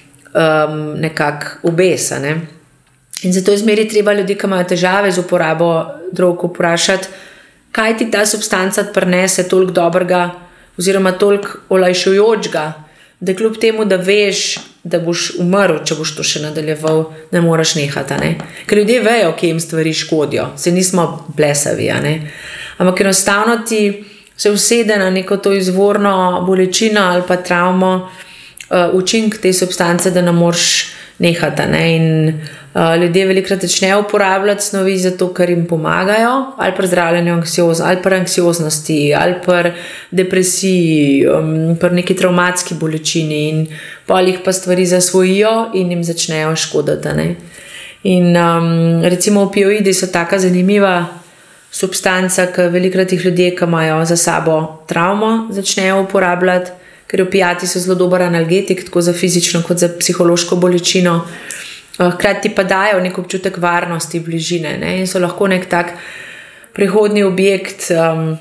Speaker 4: um, nekako obesa, ne. In zato je zmeri treba ljudi, ki imajo težave z uporabo drog, vprašati, kaj ti ta substanca prinese toliko dobrega oziroma toliko olajšujočega, da kljub temu, da veš, da boš umrl, če boš to še nadaljeval, ne moraš nehati, ne? Ker ljudje vejo, kje jim stvari škodijo, se nismo blesavi, ne? Ampak enostavno ti se usede na neko to izvorno bolečino ali pa travmo, uh, učink te substance, da ne moreš nehati, ne? In uh, ljudje velikrat začnejo uporabljati snovi zato, ker jim pomagajo, ali pri zdravljenju anksioznosti, ali pri anksioznosti, ali pri depresiji, um, pri neki travmatski bolečini in pol jih pa stvari zasvojijo in jim začnejo škoditi, ne? In um, recimo opioidi so taka zanimiva substanca, ki velikrat jih ljudje, ki imajo za sabo travmo, začnejo uporabljati, ker opijati so zelo dober analgetik, tako za fizično kot za psihološko bolečino. Hkrati pa dajo nek občutek varnosti, bližine, ne? In so lahko nek tak prehodni objekt um,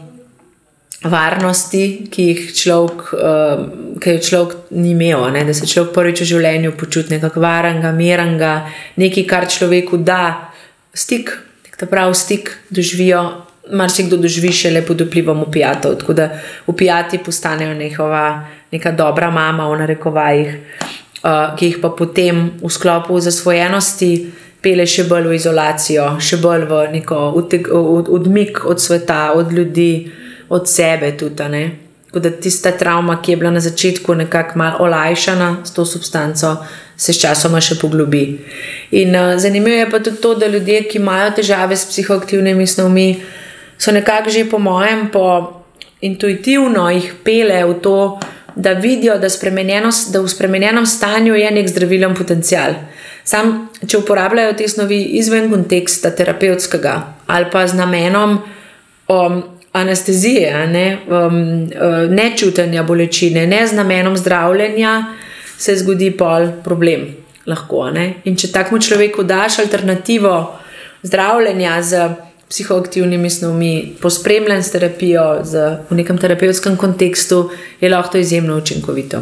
Speaker 4: varnosti, ki jih človek, um, ki jo človek ni imel, ne? Da se človek prvič v življenju počuti nekako varnega, mirnega, nekaj, kar človeku da stik, nek ta prav stik doživijo, marsikdo doživi šele pod vplivom opijatov, tako da opijati postanejo njihova neka dobra mama v narekovajih, uh, ki jih pa potem v sklopu zasvojenosti pele še bolj v izolacijo, še bolj v neko uteg, od, odmik od sveta, od ljudi, od sebe tudi, ne. Tako da tista travma, ki je bila na začetku nekako malo olajšana s to substanco, se s časoma še poglobi. In uh, zanimivo je pa tudi to, da ljudje, ki imajo težave s psihoaktivnimi snovmi, so nekako že po mojem, po intuitivno jih pele v to, da vidijo, da, da v spremenjenem stanju je nek zdravilen potencial. Sam, če uporabljajo te snovi izven konteksta terapevtskega ali pa z namenom um, anestezije, ne, um, nečutenja bolečine, ne z namenom zdravljenja, se zgodi pol problem. Lahko, ne? In če takmu človeku daš alternativo zdravljenja z psihoaktivnimi snovmi, pospremljen s terapijo z, v nekem terapevtskem kontekstu, je lahko to izjemno učinkovito.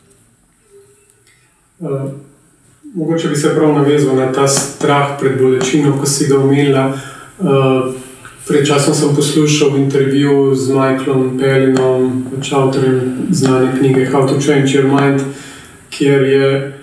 Speaker 3: Uh, mogoče bi se prav navezal na ta strah pred bolečino, ko si ga omenila. Uh, pred časom sem poslušal intervju z Michaelom Pellinom, avtorjem znane knjige How to Change Your Mind, kjer je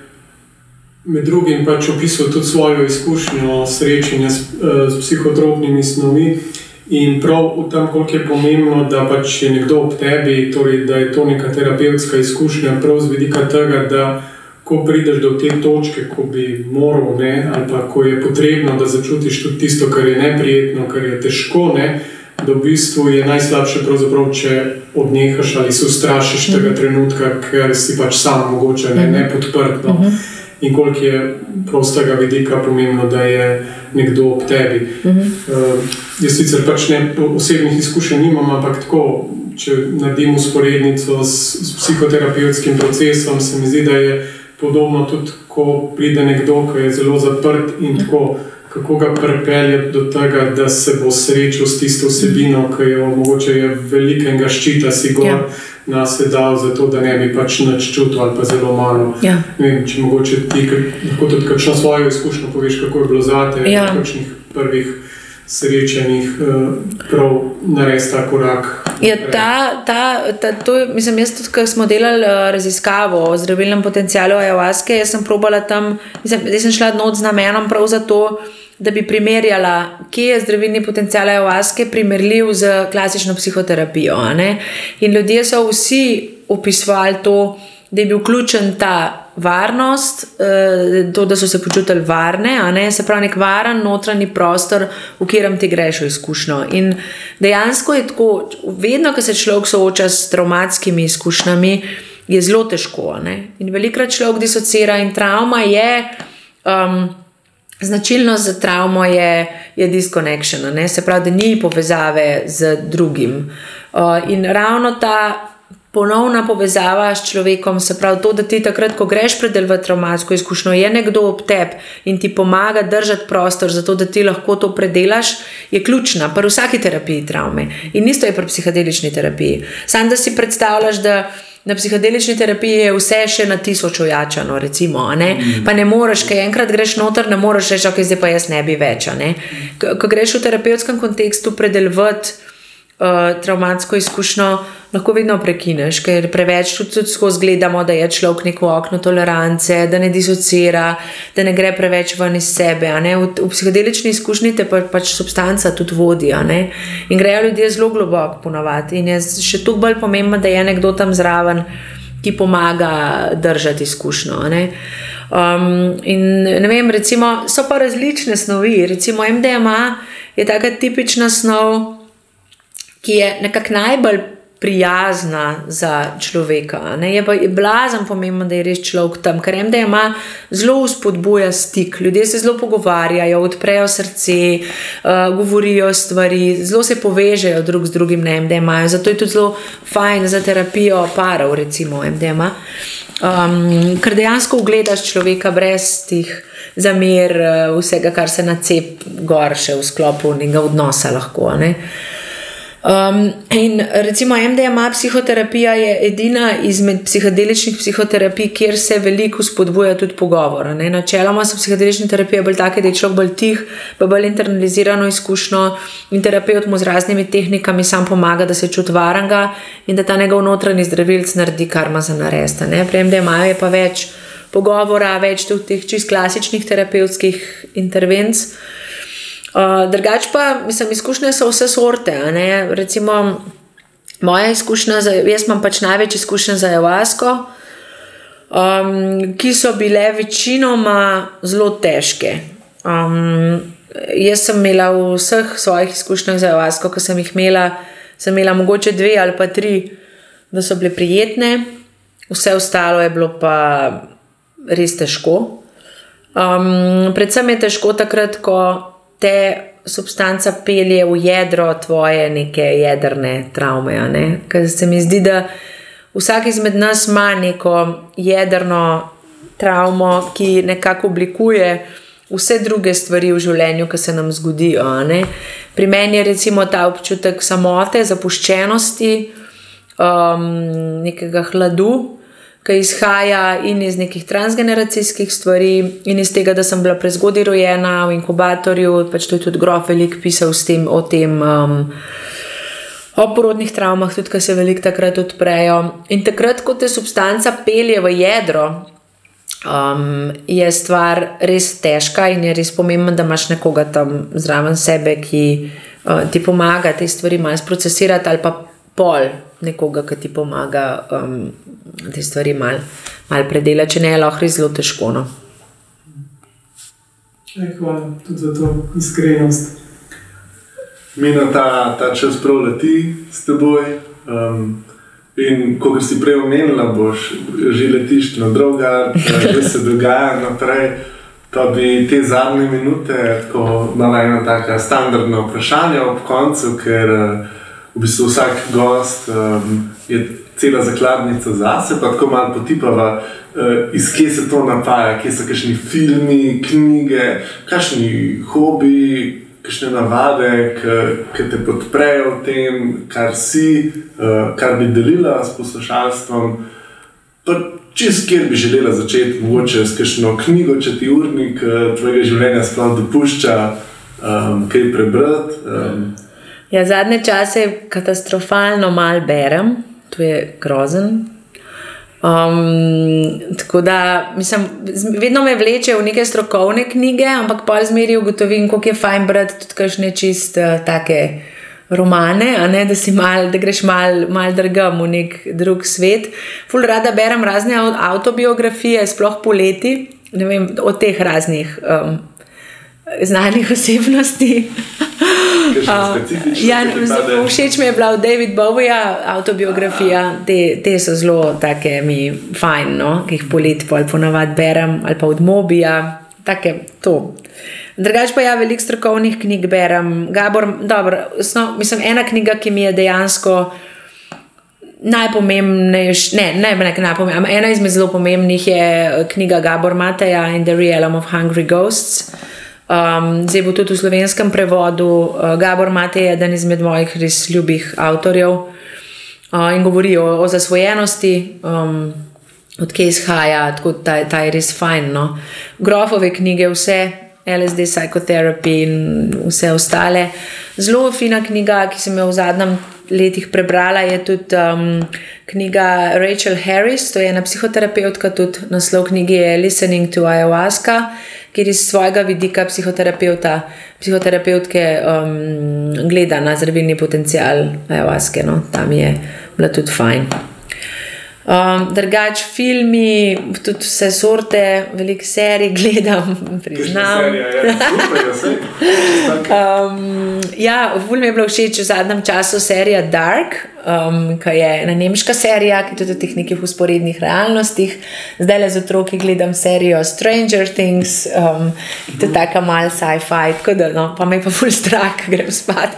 Speaker 3: med drugim pač opisal tudi svojo izkušnjo srečanja s, s psihotropnimi snovi in prav v tem, koliko je pomembno, da pač je nekdo ob tebi, torej da je to neka terapevtska izkušnja, prav z vidika tega, da ko prideš do te točke, ko bi moral, ne, ali pa ko je potrebno, da začutiš tudi tisto, kar je neprijetno, kar je težko, ne, da v bistvu je najslabše pravzaprav, če odnehaš ali se ustrašiš tega trenutka, ker si pač sam mogoče ne, ne podprt. No. In koliko je prav z tega vidika pomembno, da je nekdo ob tebi. Uh, jaz sicer pač ne osebnih izkušenj nimam, ampak tako, če naredim usporednico s, s psihoterapevtskim procesom, se mi zdi, da je podobno tudi, ko pride nekdo, ki je zelo zaprt in tako, kako ga pripelje do tega, da se bo srečal s tisto vsebino, ki jo mogoče je velikega ščita si gor ja. nas je dal, zato da ne bi pač nič čutil ali pa zelo malo.
Speaker 4: Ja.
Speaker 3: Ne vem, če mogoče ti lahko tudi kakšno svojo izkušnjo poveš, kako je bilo zate, ja. kakšnih prvih srečanjih prav narediti ta korak.
Speaker 4: Ja, ta, ta, ta, to je, mislim, jaz tudi, ko smo delali raziskavo o zdravilnem potencialu ayahuaske, jaz sem probala tam, mislim, jaz sem šla not z namenom prav za to, da bi primerjala, kje je zdravilni potencial ayahuaske primerljiv z klasično psihoterapijo. A ne? In ljudje so vsi opisovali to, da je bil vključen ta varnost, to, da so se počutili varne, a ne? Se pravi nek varen notranji prostor, v katerem ti greš v izkušnjo. In dejansko je tako, vedno, ko se človek sooča s travmatskimi izkušnjami, je zelo težko. A ne? In velikokrat človek disocira in travma je... Um, Značilnost za travmo je, je disconnection, ne? Se pravi, da ni povezave z drugim. Uh, in ravno ta ponovna povezava s človekom, se pravi to, da ti takrat, ko greš predelati travmatsko izkušnjo, je nekdo ob tebi in ti pomaga držati prostor za to, da ti lahko to predelaš, je ključna pri vsaki terapiji travme. In isto je pri psihadelični terapiji. Sam, da si predstavljaš, da na psihadelični terapiji je vse še na tisoč ojačano, recimo, a ne? Mm. Pa ne moreš, kaj enkrat greš noter, ne moreš reči, ok, zdaj pa jaz ne bi več, a ne? Ko, ko greš v terapevtskem kontekstu predelovati uh, travmatsko izkušnjo, lahko vedno prekineš, ker preveč tudi, tudi skozi gledamo, da je človek neko okno tolerance, da ne disocira, da ne gre preveč ven iz sebe, a ne? V, v psihadelični izkušnji te pa, pač substanca tudi vodi, a ne? In grejo ljudje zelo globoko ponavadi in je še toliko bolj pomembno, da je nekdo tam zraven, ki pomaga držati izkušnjo, a ne? Um, in ne vem, recimo, so pa različne snovi, recimo M D M A je taka tipična snov, ki je nekako najbolj prijazna za človeka. Ne? Je pa je blazen pomembno, da je res človek tam, ker M D M A zelo spodbuja stik. Ljudje se zelo pogovarjajo, odprejo srce, uh, govorijo stvari, zelo se povežejo drug z drugim na M D M A. Zato je tudi zelo fajn za terapijo parov, recimo M D M A. Um, ker dejansko ugledaš človeka brez tih zamer, vsega, kar se nacep gor še v sklopu nekega odnosa lahko, ne? Um, in recimo M D M A psihoterapija je edina izmed psihadeličnih psihoterapij, kjer se veliko spodbuja tudi pogovor. Ne? Načeloma so psihadelične terapije bolj take, da je človek bolj tih, pa bolj internalizirano izkušnjo in terapeut mu z raznimi tehnikami sam pomaga, da se čuti varnega in da ta njegov notranji zdravilc naredi karma za narediti. Pri M D M A je pa več pogovora, več teh čist klasičnih terapevtskih intervenc. Uh, drugač pa, mislim, izkušnje so vse sorte, a ne? Recimo, moja izkušnja, za, jaz imam pač največ izkušnje za ayahuasko, um, ki so bile večinoma zelo težke. Um, jaz sem imela v vseh svojih izkušnjah za ayahuasko, ko sem jih imela, sem imela mogoče dve ali pa tri, da so bile prijetne, vse ostalo je bilo pa res težko. Um, predvsem je težko takrat, ko te substanca pelje v jedro tvoje neke jedrne travme, ne? Ker se mi zdi, da vsak izmed nas ima neko jedrno travmo, ki nekako oblikuje vse druge stvari v življenju, ki se nam zgodijo. Ne? Pri meni je recimo ta občutek samote, zapuščenosti, um, nekega hladu, ki izhaja in iz nekih transgeneracijskih stvari in iz tega, da sem bila prezgodaj rojena v inkubatorju, pač to je tudi grof veliko pisal s tem, o tem um, o porodnih travmah, tudi ki se veliko takrat odprejo. In takrat, ko te substanca pelje v jedro, Um, je stvar res težka in je res pomembno, da imaš nekoga tam zraven sebe, ki uh, ti pomaga te stvari malo sprocesirati ali pa pol nekoga, ki ti pomaga um, te stvari malo mal predelati, če ne je lahko res zelo težko. No?
Speaker 3: Hvala tudi za to iskrenost.
Speaker 2: Mina, ta, ta čas prav leti s teboj. Um, In, kot si prej omenila, boš že letiš na Draugar, že se dogaja naprej, pa bi te zadnje minute tako mala ena taka standardna vprašanja ob koncu, ker v bistvu vsak gost um, je cela zakladnica zase, pa tako malo potipava, uh, iz kje se to napaja, kje so kakšni filmi, knjige, kakšni hobiji, kakšne navade, ki te podprejo v tem, kar si, kar bi delila s poslušalstvom. Pa čist kjer bi želela začeti, mogoče s kakšno knjigo, če ti urnik tvojega življenja sploh dopušča um, kaj prebrati. Um.
Speaker 4: Ja, zadnje čase katastrofalno malo berem, to je grozen. Um, tako da, mislim, vedno me vleče v neke strokovne knjige, ampak pol zmeri ugotovim, koliko je fajn brati tudi kakšne čist uh, take romane, a ne, da si mal, da greš mal, mal drgam v nek drug svet. Ful rada berem razne avtobiografije, sploh poleti, ne vem, od teh raznih um, znanih osebnosti. Uh, ja, všeč mi je bila od David Bowieja avtobiografija, te, te so zelo take mi fajn, no? Ki jih poleti pol ponavad berem, ali pa od Mobija, take to. Drugač pa ja, veliko strokovnih knjig berem. Gabor, dobro, no, mislim, ena knjiga, ki mi je dejansko najpomembnejša, ne, ne, ne najpomembnejša, ena izmed zelo pomembnih je knjiga Gabor Mateja in The Realm of Hungry Ghosts. Um, zdaj bo tudi v slovenskem prevodu. uh, Gabor Matej je eden izmed mojih res ljubih avtorjev uh, in govori o, o zasvojenosti, um, odkje izhaja, tako ta, ta je res fajn, no. Grofove knjige, vse L S D Psychotherapy in vse ostale. Zelo fina knjiga, ki sem jo v zadnjem letih prebrala, je tudi um, knjiga Rachel Harris, to je ena psihoterapeutka, tudi naslov knjige je Listening to Ayahuasca, kjer iz svojega vidika psihoterapeuta, psihoterapeutke um, gleda na zdravilni potencial ayahuaske, no, tam je bila tudi fajn. Um, drugač filmi, tudi vse sorte, veliko serij gledam, priznam. um, ja, ful mi je bilo všeč v zadnjem času serija Dark, um, ki je ena nemška serija, ki tudi v teh nekih usporednih realnostih. Zdaj le z otroki gledam serijo Stranger Things, um, to je taka mal sci-fi, tako da, no, pa me je pa ful strah, ko grem spat.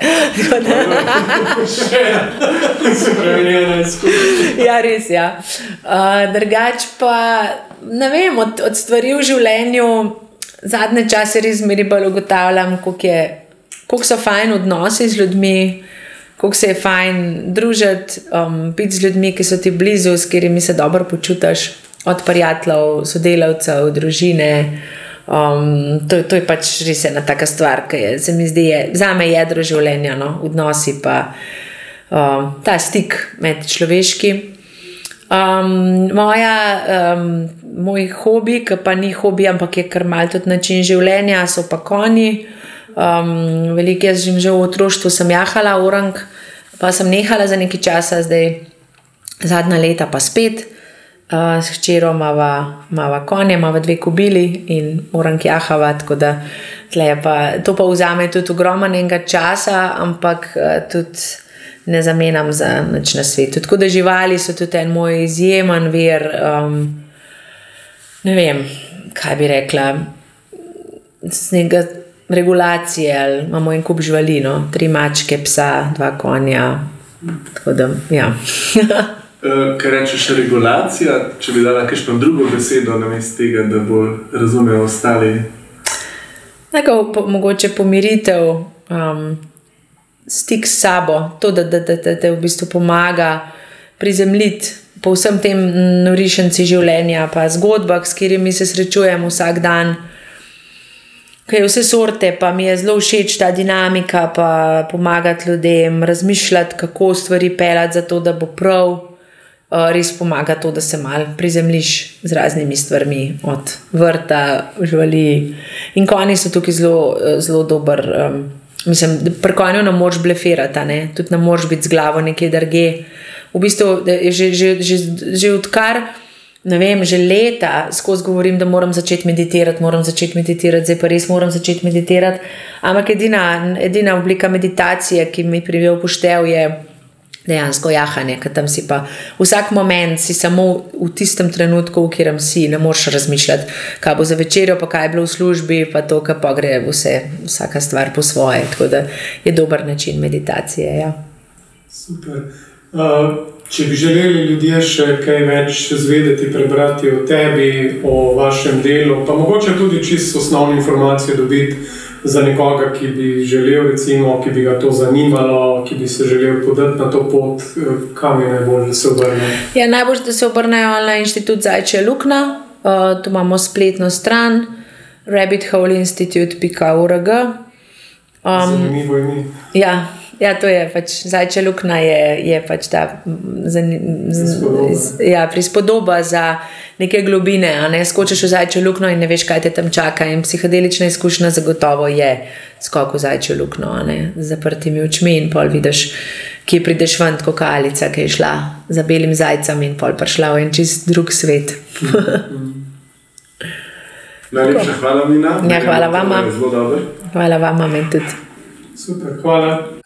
Speaker 4: Ja, res, ja. Uh, drugač pa, ne vem, od, od stvari v življenju zadnje čase res zmeri bolj ugotavljam, koliko, je, koliko so fajn odnosi z ljudmi, koliko se je fajn družiti, um, biti z ljudmi, ki so ti blizu, s katerimi se dobro počutiš, od prijateljev, sodelavcev, družine. Um, to, to je pač res ena taka stvar, ki je, se mi zdi, je, zame jedro življenja, no, odnosi pa um, ta stik med človeški. Um, moja, um, moj hobi, ki pa ni hobi, ampak je kar malo tudi način življenja, so pa konji. Um, veliko jaz že v otroštvu sem jahala orang, pa sem nehala za nekaj časa, zdaj zadnja leta pa spet. Uh, s hčero imava, imava konje, imava dve kobili in moram kjahava, tako da pa, to pa vzame tudi ogromnega časa, ampak uh, tudi ne zamenjam za nič na svetu. Tako da živali so tudi en moj izjemen vir, um, ne vem, kaj bi rekla, z njega regulacije, ali imamo en kup živali, no? Tri mačke, psa, dva konja, tako da, ja.
Speaker 2: Kaj rečeš regulacija, če bi dala kakšno drugo besedo namesto tega, da bo razumejo ostali?
Speaker 4: Tako, po, mogoče pomiritev, um, stik s sabo, to, da, da, da, da te v bistvu pomaga prizemljiti po vsem tem norišenci življenja, pa zgodbah, s katerimi se srečujem vsak dan, kaj vse sorte, pa mi je zelo všeč ta dinamika, pa pomagati ljudem, razmišljati, kako stvari peljati za to, da bo prav. Res pomaga to, da se malo prizemljiš z raznimi stvarmi, od vrta, živali. In konji so tukaj zelo, zelo dober. Um, mislim, pri konju ne moreš blefirati, ne? Tudi ne moreš biti z glavo nekje drugje. V bistvu, že, že, že, že odkar, ne vem, že leta skozi govorim, da moram začeti meditirati, moram začeti meditirati, zdaj pa res moram začeti meditirati. Ampak edina, edina oblika meditacije, ki mi pride v poštev, je dejansko jahanje, ker tam si pa vsak moment si samo v tistem trenutku, v katerem si, ne moreš razmišljati, kaj bo za večerjo, pa kaj je bilo v službi, pa to, kaj pa gre vse, vsaka stvar po svoje, tako da je dober način meditacije, ja.
Speaker 3: Super. Uh, če bi želeli ljudje še kaj več zvedeti, prebrati o tebi, o vašem delu, pa mogoče tudi čisto osnovne informacije dobiti za nekoga, ki bi želel, recimo, ki bi ga to zanimalo, ki bi se želel podati na to pot, kam je najbolj, da se obrnejo?
Speaker 4: Ja, najbolj, da se obrnejo na Inštitut Zajčja luknja, uh, tu imamo spletno stran rabbit hole institute pika org. Um,
Speaker 3: Zanimivo ime.
Speaker 4: Ja, ja, to je pač, Zajčja luknja je, je pač ta zani, z, ja, prispodoba za neke globine, a ne, skočiš v Zajčjo luknjo in ne veš, kaj te tam čaka, in psihadelična izkušnja zagotovo je skok v Zajčjo luknjo, a ne, z zaprtimi očmi in pol vidiš, kje prideš ven, tako Alica, ki je šla za belim zajcem in pol prišla v en čist drug svet.
Speaker 2: Najlepša hvala, Mina.
Speaker 4: Ja, hvala vama.
Speaker 2: Zelo dobro.
Speaker 4: Hvala vama, meni tudi.
Speaker 3: Super, hvala.